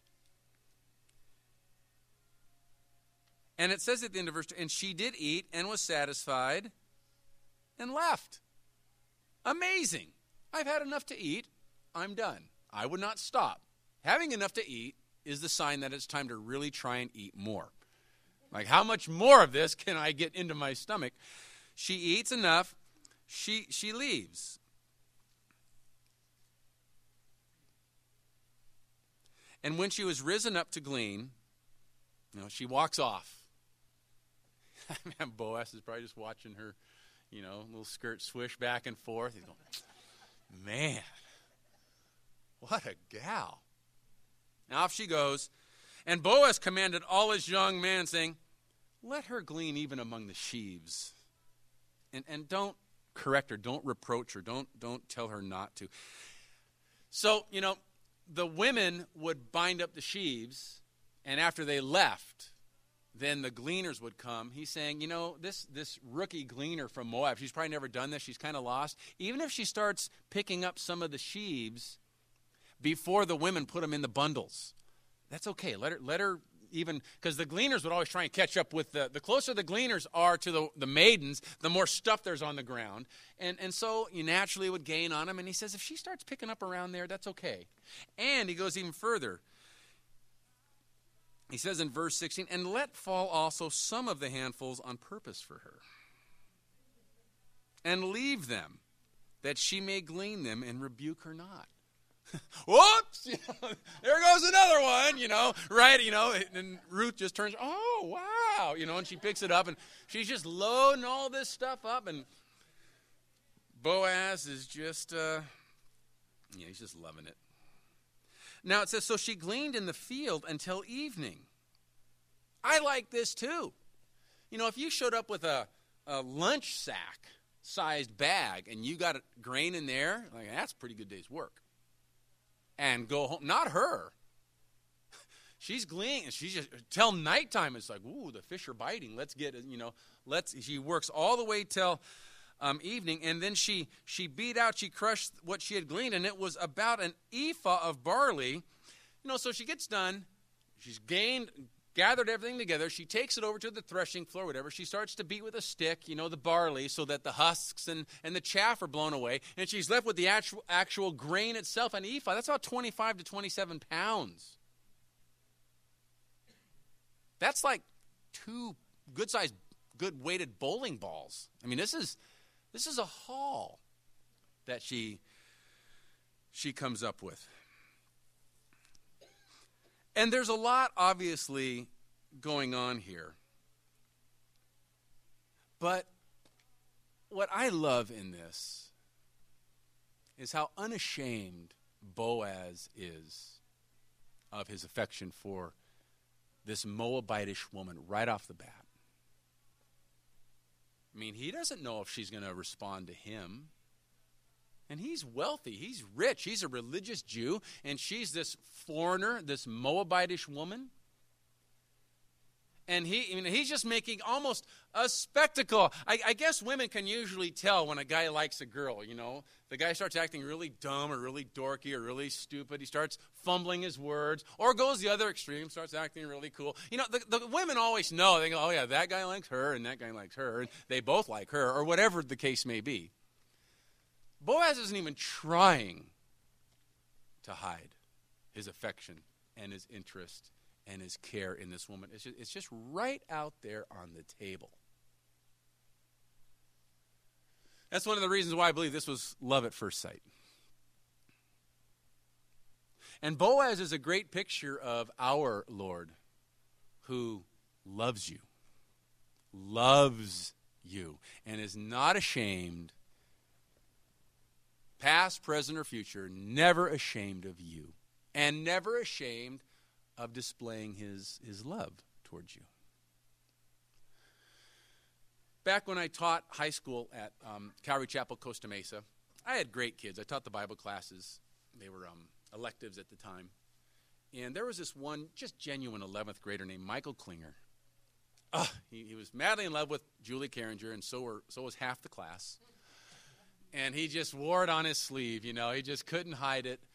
A: And it says at the end of verse 2, and she did eat and was satisfied and left. Amazing. I've had enough to eat. I'm done. I would not stop. Having enough to eat is the sign that it's time to really try and eat more. Like, how much more of this can I get into my stomach? She eats enough. She leaves. And when she was risen up to glean, you know, she walks off. Man, Boaz is probably just watching her, you know, little skirt swish back and forth. He's going, man, what a gal. Now off she goes. And Boaz commanded all his young men, saying, let her glean even among the sheaves. And don't correct her, don't reproach her, don't tell her not to. So, you know, the women would bind up the sheaves, and after they left, then the gleaners would come. He's saying, you know, this rookie gleaner from Moab, she's probably never done this, she's kind of lost. Even if she starts picking up some of the sheaves before the women put them in the bundles, that's okay. Let her even, because the gleaners would always try and catch up with the closer the gleaners are to the maidens, the more stuff there's on the ground. And so you naturally would gain on them. And he says, if she starts picking up around there, that's okay. And he goes even further. He says in verse 16, and let fall also some of the handfuls on purpose for her, and leave them, that she may glean them and rebuke her not. Whoops! You know, there goes another one, you know, right? You know, and Ruth just turns, oh, wow, you know, and she picks it up, and she's just loading all this stuff up, and Boaz is just, he's just loving it. Now it says, so she gleaned in the field until evening. I like this too. You know, if you showed up with a lunch sack sized bag and you got a grain in there, like, that's a pretty good day's work. And go home. Not her. She's gleaning. She's just, till nighttime, it's like, ooh, the fish are biting. Let's get it, you know, she works all the way till evening, and then she beat out, she crushed what she had gleaned, and it was about an ephah of barley. You know, so she gets done, she's gathered everything together, she takes it over to the threshing floor, whatever, she starts to beat with a stick, you know, the barley, so that the husks and the chaff are blown away, and she's left with the actual grain itself, an ephah. That's about 25 to 27 pounds. That's like 2 good-sized, good-weighted bowling balls. I mean, this is a haul that she comes up with. And there's a lot, obviously, going on here. But what I love in this is how unashamed Boaz is of his affection for this Moabitish woman right off the bat. I mean, he doesn't know if she's going to respond to him. And he's wealthy. He's rich. He's a religious Jew. And she's this foreigner, this Moabitish woman. And he's just making almost a spectacle. I guess women can usually tell when a guy likes a girl, you know. The guy starts acting really dumb or really dorky or really stupid. He starts fumbling his words, or goes the other extreme, starts acting really cool. You know, the women always know. They go, oh, yeah, that guy likes her and that guy likes her, and they both like her, or whatever the case may be. Boaz isn't even trying to hide his affection and his interest and his care in this woman. It's just right out there on the table. That's one of the reasons why I believe this was love at first sight. And Boaz is a great picture of our Lord, who loves you, and is not ashamed, past, present, or future, never ashamed of you, and never ashamed of displaying his love towards you. Back when I taught high school at Calvary Chapel, Costa Mesa, I had great kids. I taught the Bible classes. They were electives at the time. And there was this one just genuine 11th grader named Michael Klinger. He was madly in love with Julie Carringer, and so was half the class. And he just wore it on his sleeve, you know. He just couldn't hide it.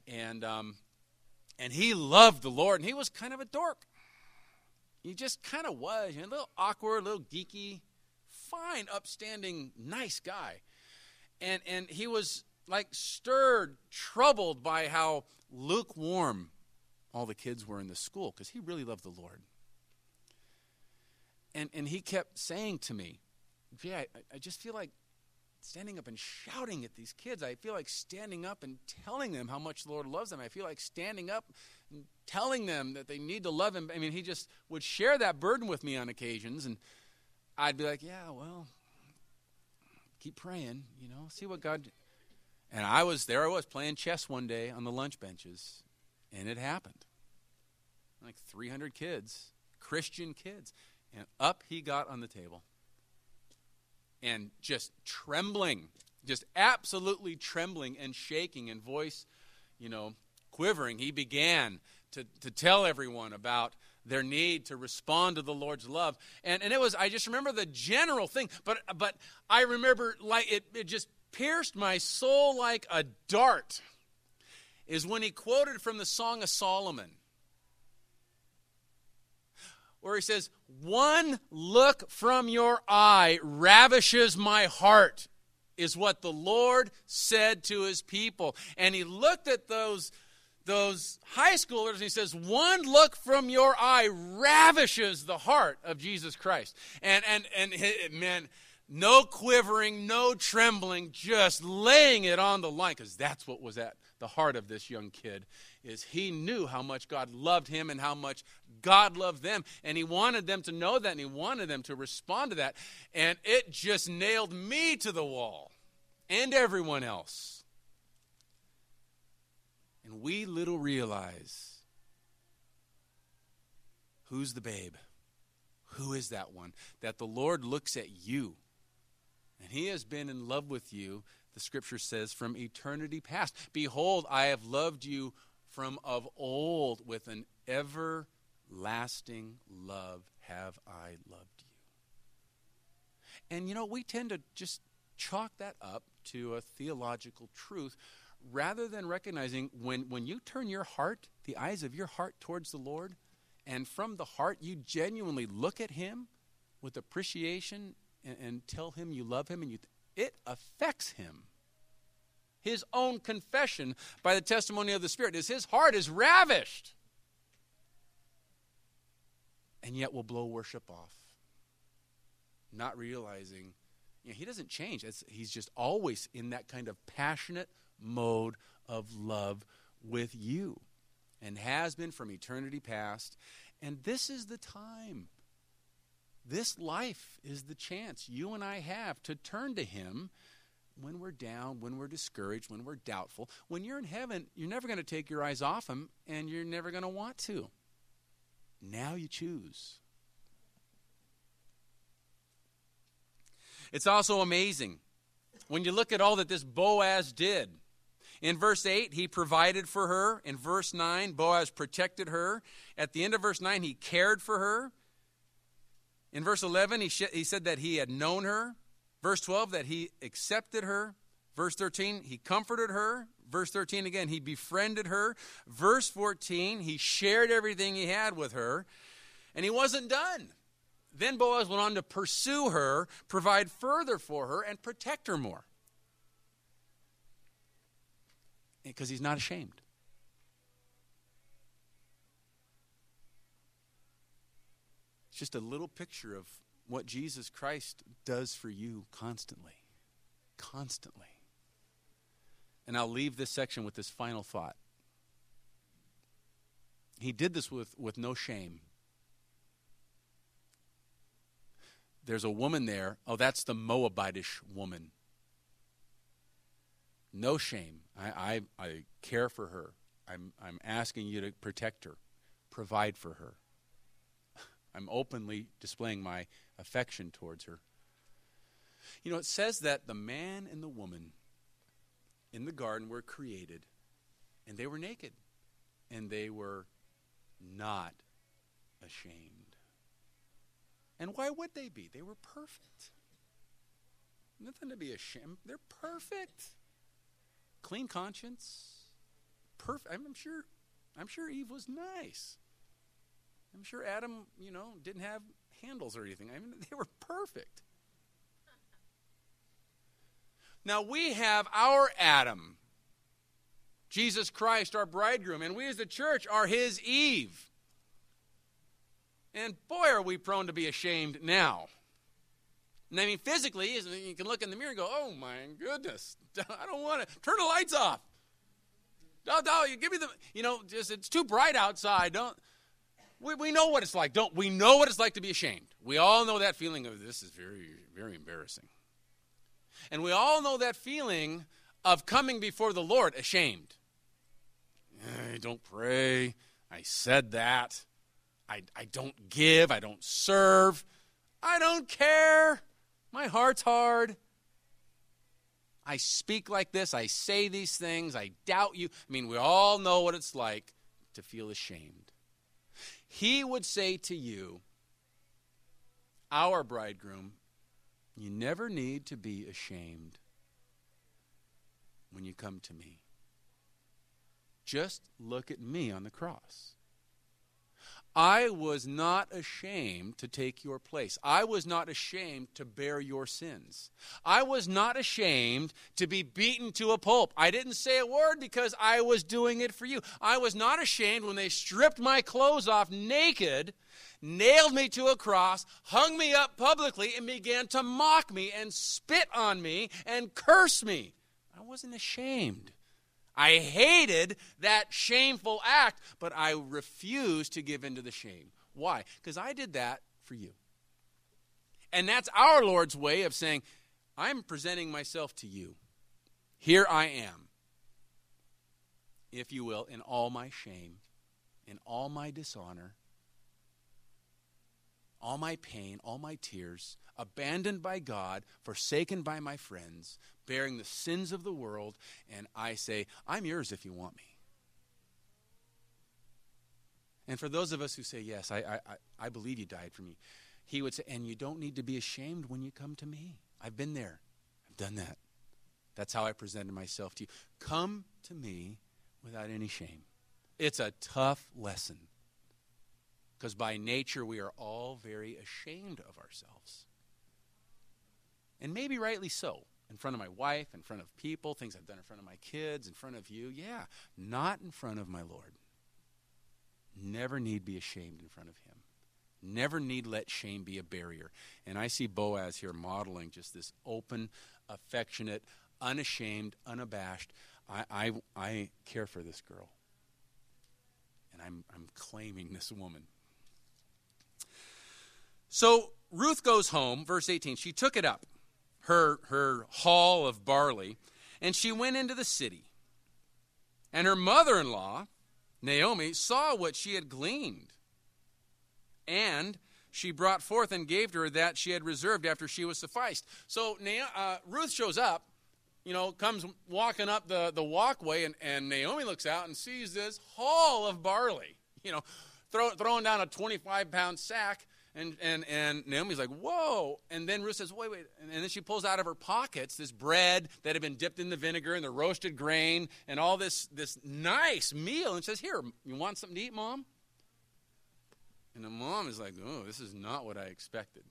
A: And he loved the Lord, and he was kind of a dork. He just kind of was, you know, a little awkward, a little geeky, fine, upstanding, nice guy. And he was like stirred, troubled by how lukewarm all the kids were in the school, because he really loved the Lord. And he kept saying to me, yeah, I just feel like standing up and shouting at these kids. I feel like standing up and telling them how much the Lord loves them. I feel like standing up and telling them that they need to love him. I mean, he just would share that burden with me on occasions, and I'd be like, yeah, well, keep praying, you know, see what God... And I was playing chess one day on the lunch benches, and it happened. Like 300 kids, Christian kids, and up he got on the table. And just trembling, just absolutely trembling and shaking, and voice, you know, quivering, he began to tell everyone about their need to respond to the Lord's love. And it was, I just remember the general thing, but I remember like it just pierced my soul like a dart, is when he quoted from the Song of Solomon, where he says, one look from your eye ravishes my heart, is what the Lord said to his people. And he looked at those high schoolers and he says, one look from your eye ravishes the heart of Jesus Christ. And man, no quivering, no trembling, just laying it on the line, because that's what was at the heart of this young kid, is he knew how much God loved him and how much God loved them, and he wanted them to know that, and he wanted them to respond to that, and it just nailed me to the wall, and everyone else. And we little realize, who's the babe? Who is that one? That the Lord looks at you, and he has been in love with you, the scripture says, from eternity past. Behold, I have loved you from of old, with an everlasting love have I loved you. And you know, we tend to just chalk that up to a theological truth, rather than recognizing when you turn your heart, the eyes of your heart towards the Lord, and from the heart you genuinely look at him with appreciation and tell him you love him, and it affects him. His own confession by the testimony of the Spirit is his heart is ravished. And yet we'll blow worship off, not realizing, you know, he doesn't change. He's just always in that kind of passionate mode of love with you, and has been from eternity past. And this is the time. This life is the chance you and I have to turn to him when we're down, when we're discouraged, when we're doubtful. When you're in heaven, you're never going to take your eyes off him, and you're never going to want to. Now you choose. It's also amazing when you look at all that this Boaz did. In verse 8, he provided for her. In verse 9, Boaz protected her. At the end of verse 9, he cared for her. In verse 11, he said that he had known her. Verse 12, that he accepted her. Verse 13, he comforted her. Verse 13 again, he befriended her. Verse 14, he shared everything he had with her. And he wasn't done. Then Boaz went on to pursue her, provide further for her, and protect her more. Because he's not ashamed. It's just a little picture of what Jesus Christ does for you constantly. Constantly. And I'll leave this section with this final thought. He did this with no shame. There's a woman there. Oh, that's the Moabitish woman. No shame. I care for her. I'm asking you to protect her, provide for her. I'm openly displaying my affection towards her. You know, it says that the man and the woman in the garden were created, and they were naked, and they were not ashamed. And why would they be? They were perfect. Nothing to be ashamed. They're perfect. Clean conscience. Perfect. I'm sure Eve was nice. I'm sure Adam, didn't have handles or anything. I mean, they were perfect. Now we have our Adam, Jesus Christ, our bridegroom, and we as the church are his Eve. And boy, are we prone to be ashamed now. And I mean, physically, you can look in the mirror and go, oh my goodness, I don't want to. Turn the lights off. You give me it's too bright outside. We know what it's like. We know what it's like to be ashamed. We all know that feeling of this is very, very embarrassing. And we all know that feeling of coming before the Lord ashamed. I don't pray. I said that. I don't give. I don't serve. I don't care. My heart's hard. I speak like this. I say these things. I doubt you. I mean, we all know what it's like to feel ashamed. He would say to you, our bridegroom, you never need to be ashamed when you come to me. Just look at me on the cross. I was not ashamed to take your place. I was not ashamed to bear your sins. I was not ashamed to be beaten to a pulp. I didn't say a word because I was doing it for you. I was not ashamed when they stripped my clothes off naked, nailed me to a cross, hung me up publicly, and began to mock me and spit on me and curse me. I wasn't ashamed. I hated that shameful act, but I refused to give in to the shame. Why? Because I did that for you. And that's our Lord's way of saying, I'm presenting myself to you. Here I am, if you will, in all my shame, in all my dishonor, all my pain, all my tears, abandoned by God, forsaken by my friends, bearing the sins of the world, and I say, I'm yours if you want me. And for those of us who say, yes, I believe you died for me, he would say, and you don't need to be ashamed when you come to me. I've been there. I've done that. That's how I presented myself to you. Come to me without any shame. It's a tough lesson. Because by nature, we are all very ashamed of ourselves. And maybe rightly so. In front of my wife, in front of people, things I've done in front of my kids, in front of you. Yeah, not in front of my Lord. Never need be ashamed in front of him. Never need let shame be a barrier. And I see Boaz here modeling just this open, affectionate, unashamed, unabashed. I care for this girl. And I'm claiming this woman. So Ruth goes home, verse 18. She took it up, her haul of barley, and she went into the city. And her mother-in-law, Naomi, saw what she had gleaned. And she brought forth and gave to her that she had reserved after she was sufficed. So Ruth shows up, comes walking up the walkway, and Naomi looks out and sees this haul of barley, throwing down a 25-pound sack. And Naomi's like, whoa. And then Ruth says, wait. And then she pulls out of her pockets this bread that had been dipped in the vinegar and the roasted grain and all this nice meal. And says, here, you want something to eat, Mom? And the mom is like, oh, this is not what I expected.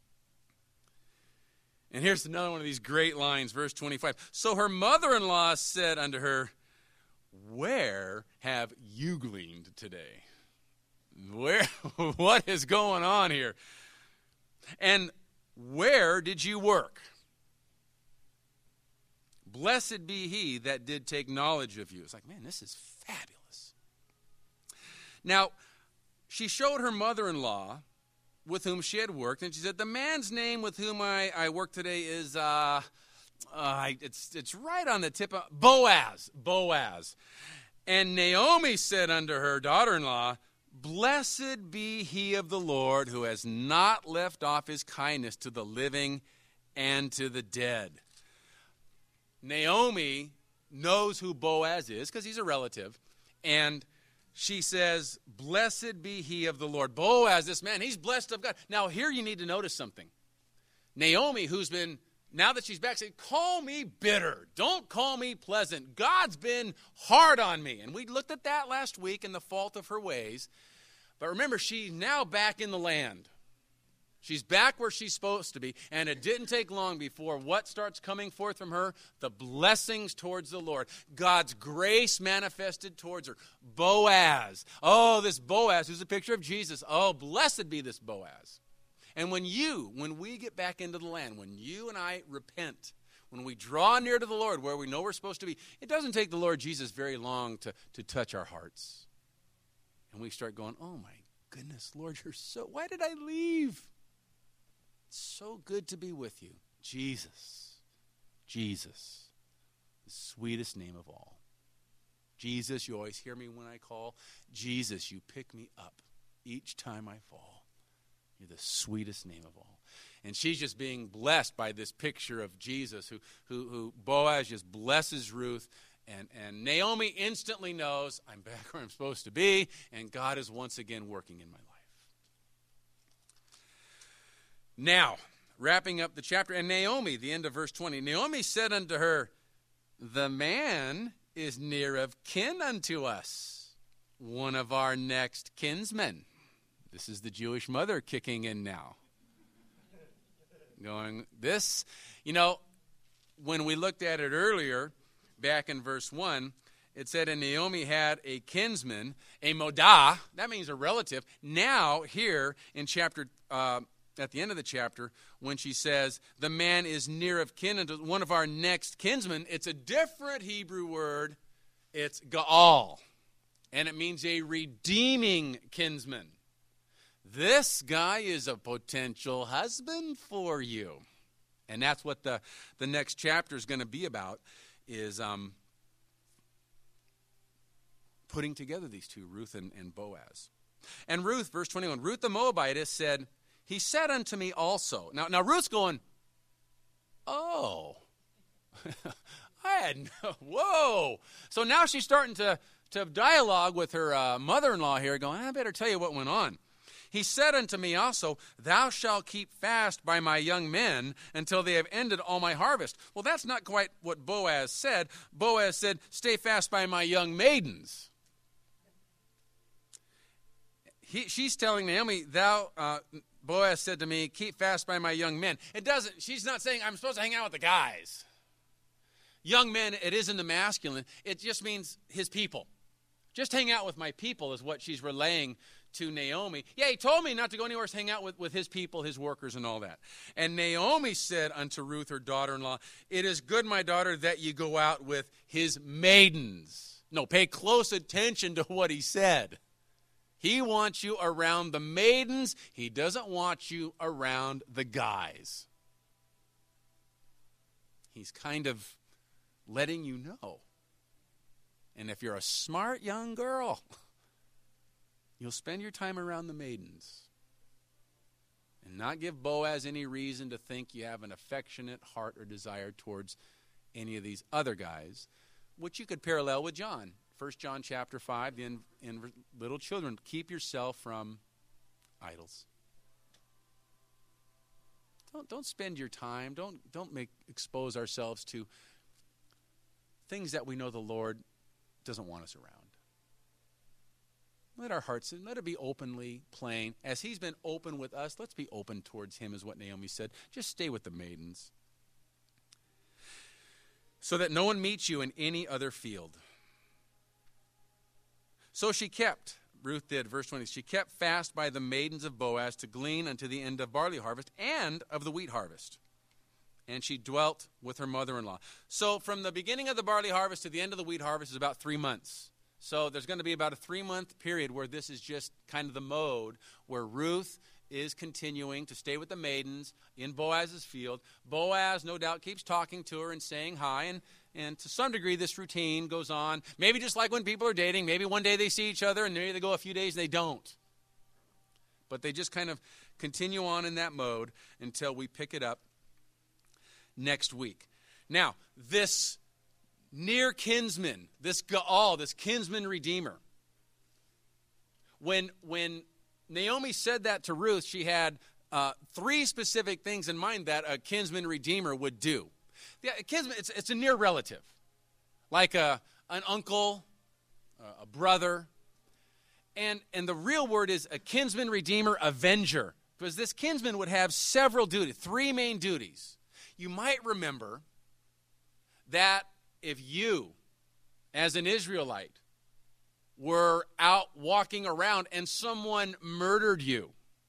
A: And here's another one of these great lines, verse 25. So her mother-in-law said unto her, where have you gleaned today? What is going on here? And where did you work? Blessed be he that did take knowledge of you. It's like, man, this is fabulous. Now, she showed her mother-in-law with whom she had worked, and she said, the man's name with whom I work today is, it's right on the tip of, Boaz. And Naomi said unto her daughter-in-law, blessed be he of the Lord who has not left off his kindness to the living and to the dead. Naomi knows who Boaz is because he's a relative, and she says, blessed be he of the Lord. Boaz, this man, he's blessed of God. Now, here you need to notice something. Naomi, who's been, now that she's back, saying, call me bitter. Don't call me pleasant. God's been hard on me. And we looked at that last week in the fault of her ways. But remember, she's now back in the land. She's back where she's supposed to be, and it didn't take long before what starts coming forth from her? The blessings towards the Lord. God's grace manifested towards her. Boaz. Oh, this Boaz, who's a picture of Jesus. Oh, blessed be this Boaz. And when we get back into the land, when you and I repent, when we draw near to the Lord where we know we're supposed to be, it doesn't take the Lord Jesus very long to touch our hearts. And we start going, oh my goodness, Lord, why did I leave? It's so good to be with you. Jesus, the sweetest name of all. Jesus, you always hear me when I call. Jesus, you pick me up each time I fall. You're the sweetest name of all. And she's just being blessed by this picture of Jesus who Boaz just blesses Ruth. And Naomi instantly knows, I'm back where I'm supposed to be, and God is once again working in my life. Now, wrapping up the chapter, and Naomi, the end of verse 20, Naomi said unto her, the man is near of kin unto us, one of our next kinsmen. This is the Jewish mother kicking in now. Going, this, when we looked at it earlier, back in verse 1, it said, and Naomi had a kinsman, a modah, that means a relative. Now, here in chapter, at the end of the chapter, when she says, the man is near of kin unto one of our next kinsmen, it's a different Hebrew word. It's Gaal, and it means a redeeming kinsman. This guy is a potential husband for you. And that's what the next chapter is going to be about, is putting together these two, Ruth and Boaz. And Ruth, verse 21, Ruth the Moabitess said, he said unto me also. Now Ruth's going, oh, whoa. So now she's starting to dialogue with her mother-in-law here, going, I better tell you what went on. He said unto me also, thou shalt keep fast by my young men until they have ended all my harvest. Well, that's not quite what Boaz said. Boaz said, stay fast by my young maidens. She's telling Naomi, Boaz said to me, keep fast by my young men. She's not saying I'm supposed to hang out with the guys. Young men, it is in the masculine. It just means his people. Just hang out with my people is what she's relaying to Naomi. Yeah, he told me not to go anywhere to hang out with his people, his workers, and all that. And Naomi said unto Ruth, her daughter-in-law, it is good, my daughter, that you go out with his maidens. No, pay close attention to what he said. He wants you around the maidens. He doesn't want you around the guys. He's kind of letting you know. And if you're a smart young girl, you'll spend your time around the maidens and not give Boaz any reason to think you have an affectionate heart or desire towards any of these other guys, which you could parallel with John. 1 John chapter 5, in little children, keep yourself from idols. Don't spend your time. Don't expose ourselves to things that we know the Lord doesn't want us around. Let our hearts, let it be openly plain. As he's been open with us, let's be open towards him, is what Naomi said. Just stay with the maidens, so that no one meets you in any other field. So she kept, Ruth did, verse 20, she kept fast by the maidens of Boaz to glean unto the end of barley harvest and of the wheat harvest. And she dwelt with her mother-in-law. So from the beginning of the barley harvest to the end of the wheat harvest is about 3 months. So there's going to be about a 3-month period where this is just kind of the mode where Ruth is continuing to stay with the maidens in Boaz's field. Boaz, no doubt, keeps talking to her and saying hi, and to some degree this routine goes on. Maybe just like when people are dating, maybe one day they see each other and maybe they go a few days and they don't. But they just kind of continue on in that mode until we pick it up next week. Now, this near kinsman, this Gaal, this kinsman redeemer, when Naomi said that to Ruth, she had 3 specific things in mind that a kinsman redeemer would do. Yeah, a kinsman, it's a near relative, like an uncle, a brother, and the real word is a kinsman redeemer avenger, because this kinsman would have several duties, 3 main duties. You might remember that if you, as an Israelite, were out walking around and someone murdered you,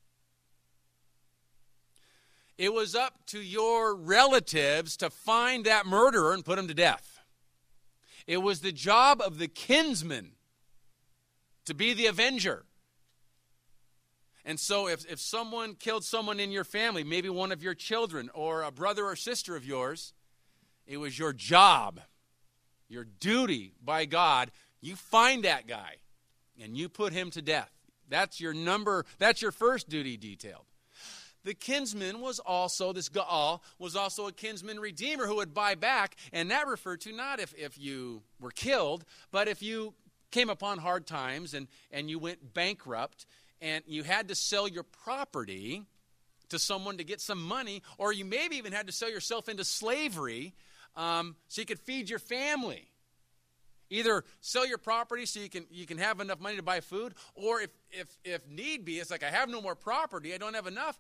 A: it was up to your relatives to find that murderer and put him to death. It was the job of the kinsman to be the avenger. And so if someone killed someone in your family, maybe one of your children or a brother or sister of yours, it was your job, your duty by God. You find that guy and you put him to death. That's your first duty detailed. The kinsman was also, this Gaal, was also a kinsman redeemer who would buy back, and that referred to not if you were killed, but if you came upon hard times and you went bankrupt and you had to sell your property to someone to get some money, or you maybe even had to sell yourself into slavery so you could feed your family. Either sell your property so you can have enough money to buy food, or if need be, it's like I have no more property, I don't have enough.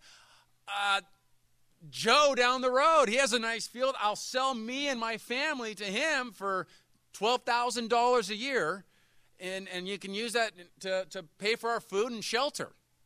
A: Joe down the road, he has a nice field. I'll sell me and my family to him for $12,000 a year, and you can use that to pay for our food and shelter.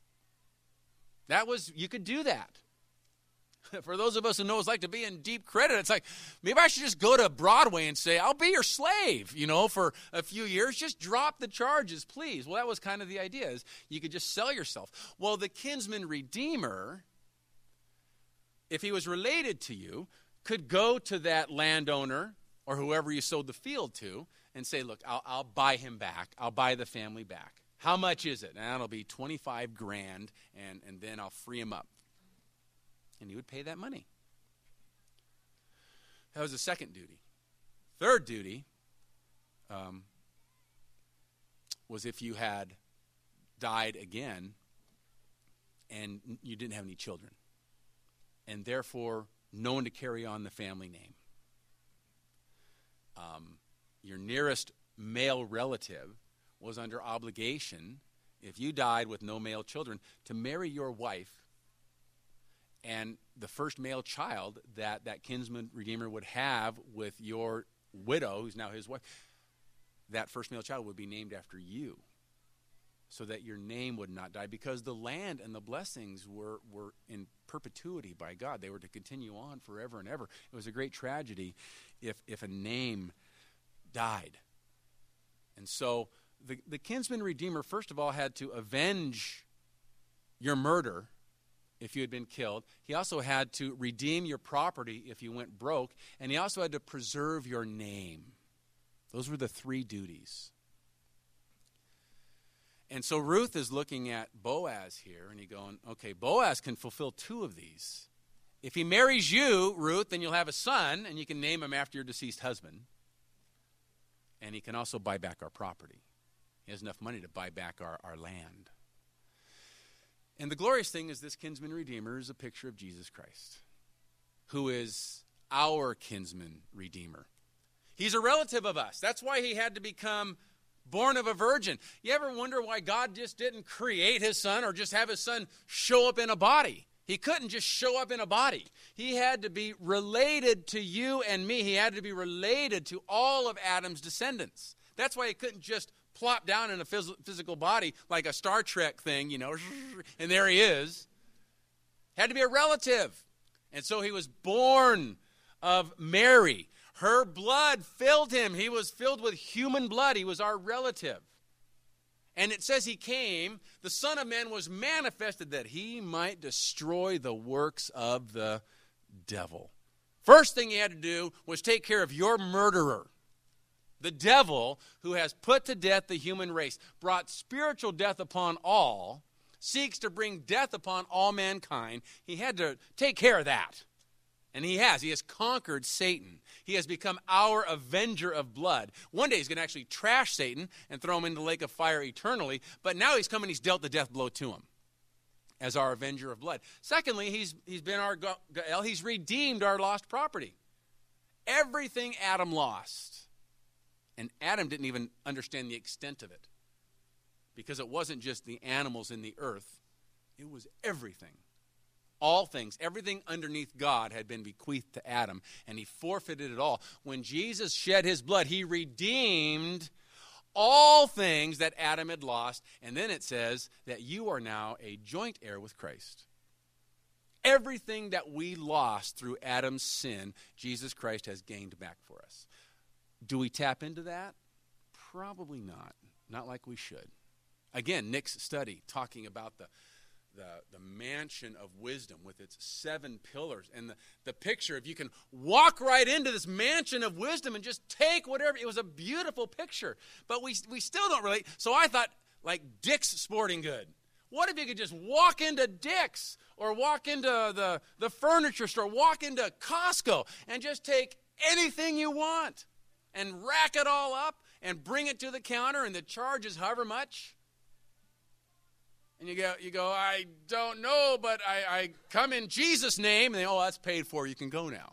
A: You could do that. For those of us who know what it's like to be in deep credit, it's like, maybe I should just go to Broadway and say, I'll be your slave, for a few years. Just drop the charges, please. Well, that was kind of the idea, is you could just sell yourself. Well, the kinsman redeemer, if he was related to you, could go to that landowner or whoever you sold the field to and say, look, I'll buy him back. I'll buy the family back. How much is it? And that'll be $25,000, and then I'll free him up. And he would pay that money. That was the second duty. Third duty was if you had died again and you didn't have any children, and therefore no one to carry on the family name. Your nearest male relative was under obligation, if you died with no male children, to marry your wife. And the first male child that kinsman redeemer would have with your widow, who's now his wife, that first male child would be named after you, so that your name would not die, because the land and the blessings were in perpetuity by God. They were to continue on forever and ever. It was a great tragedy if a name died. And so the kinsman redeemer, first of all, had to avenge your murder if you had been killed. He also had to redeem your property if you went broke, and he also had to preserve your name. Those were the 3 duties. And so Ruth is looking at Boaz here, and he's going, okay, Boaz can fulfill 2 of these. If he marries you, Ruth, then you'll have a son, and you can name him after your deceased husband. And he can also buy back our property. He has enough money to buy back our land. And the glorious thing is this kinsman redeemer is a picture of Jesus Christ. who is our kinsman redeemer. He's a relative of us. That's why he had to become born of a virgin. You ever wonder why God just didn't create his son or just have his son show up in a body? He couldn't just show up in a body. He had to be related to you and me. He had to be related to all of Adam's descendants. That's why he couldn't just plop down in a physical body like a Star Trek thing, and there he is. Had to be a relative. And so he was born of Mary. Her blood filled him. He was filled with human blood. He was our relative. And it says he came, the Son of Man was manifested that he might destroy the works of the devil. First thing he had to do was take care of your murderer. The devil, who has put to death the human race, brought spiritual death upon all, seeks to bring death upon all mankind. He had to take care of that. And he has. He has conquered Satan. He has become our avenger of blood. One day he's going to actually trash Satan and throw him into the lake of fire eternally. But now he's come and he's dealt the death blow to him as our avenger of blood. Secondly, he's been our Gael. He's redeemed our lost property. Everything Adam lost. And Adam didn't even understand the extent of it. Because it wasn't just the animals in the earth. It was everything. All things, everything underneath God had been bequeathed to Adam, and he forfeited it all. When Jesus shed his blood, he redeemed all things that Adam had lost, and then it says that you are now a joint heir with Christ. Everything that we lost through Adam's sin, Jesus Christ has gained back for us. Do we tap into that? Probably not. Not like we should. Again, Nick's study talking about the mansion of wisdom with its 7 pillars. And the picture, if you can walk right into this mansion of wisdom and just take whatever. It was a beautiful picture. But we still don't relate. So I thought, like Dick's Sporting Good. What if you could just walk into Dick's or walk into the furniture store, walk into Costco and just take anything you want and rack it all up and bring it to the counter and the charge is however much? And you go, I don't know, but I come in Jesus' name. And they, that's paid for. You can go now.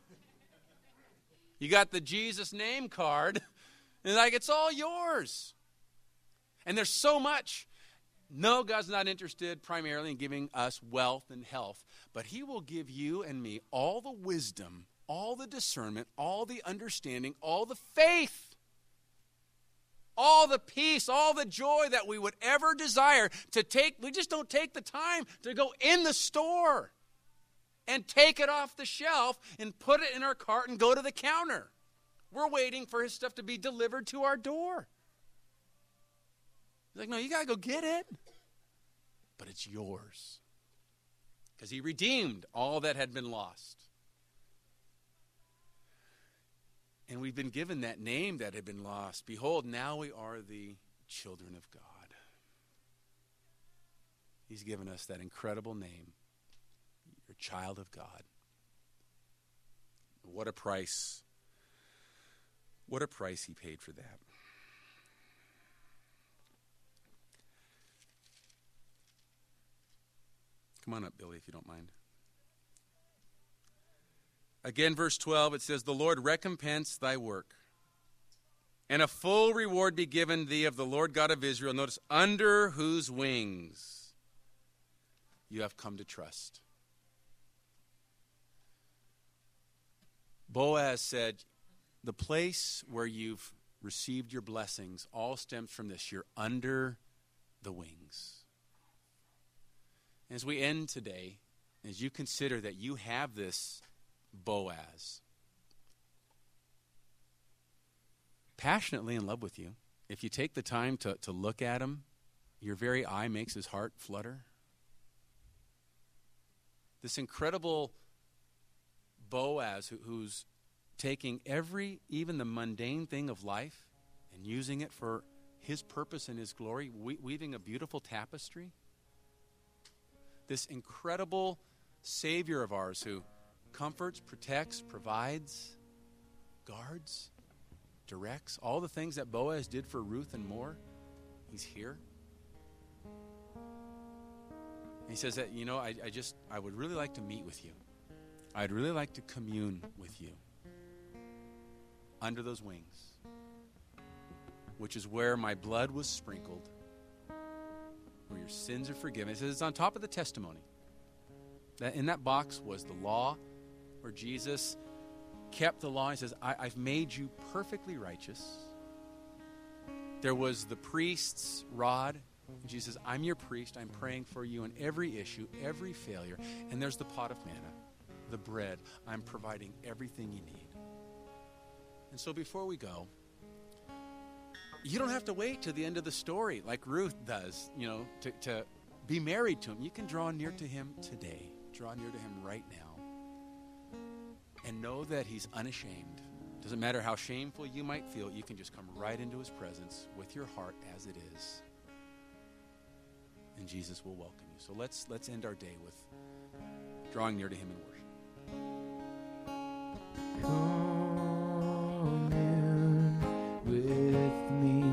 A: You got the Jesus name card. And it's all yours. And there's so much. No, God's not interested primarily in giving us wealth and health. But he will give you and me all the wisdom, all the discernment, all the understanding, all the faith. All the peace, all the joy that we would ever desire to take. We just don't take the time to go in the store and take it off the shelf and put it in our cart and go to the counter. We're waiting for his stuff to be delivered to our door. He's like, no, you got to go get it. But it's yours. Because he redeemed all that had been lost. And we've been given that name that had been lost. Behold, now we are the children of God. He's given us that incredible name. You're a child of God. What a price. What a price he paid for that. Come on up, Billy, if you don't mind. Again, verse 12, it says, the Lord recompense thy work, and a full reward be given thee of the Lord God of Israel. Notice, under whose wings you have come to trust. Boaz said, the place where you've received your blessings all stems from this. You're under the wings. As we end today, as you consider that you have this Boaz, passionately in love with you. If you take the time to look at him, your very eye makes his heart flutter. This incredible Boaz who's taking even the mundane thing of life and using it for his purpose and his glory, weaving a beautiful tapestry. This incredible Savior of ours who comforts, protects, provides, guards, directs, all the things that Boaz did for Ruth and more. He's here. And he says that, I would really like to meet with you. I'd really like to commune with you under those wings, which is where my blood was sprinkled, where your sins are forgiven. It says it's on top of the testimony. That in that box was the law, where Jesus kept the law. He says, I've made you perfectly righteous. There was the priest's rod. Jesus says, I'm your priest. I'm praying for you in every issue, every failure. And there's the pot of manna, the bread. I'm providing everything you need. And so before we go, you don't have to wait till the end of the story like Ruth does, to be married to him. You can draw near to him today. Draw near to him right now. And know that he's unashamed. Doesn't matter how shameful you might feel, you can just come right into his presence with your heart as it is. And Jesus will welcome you. So let's end our day with drawing near to him in worship.
B: Commune with me.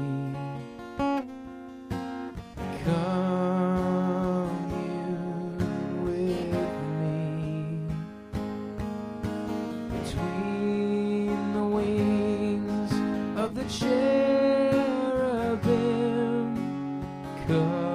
B: Commune with me. Between the wings of the cherubim.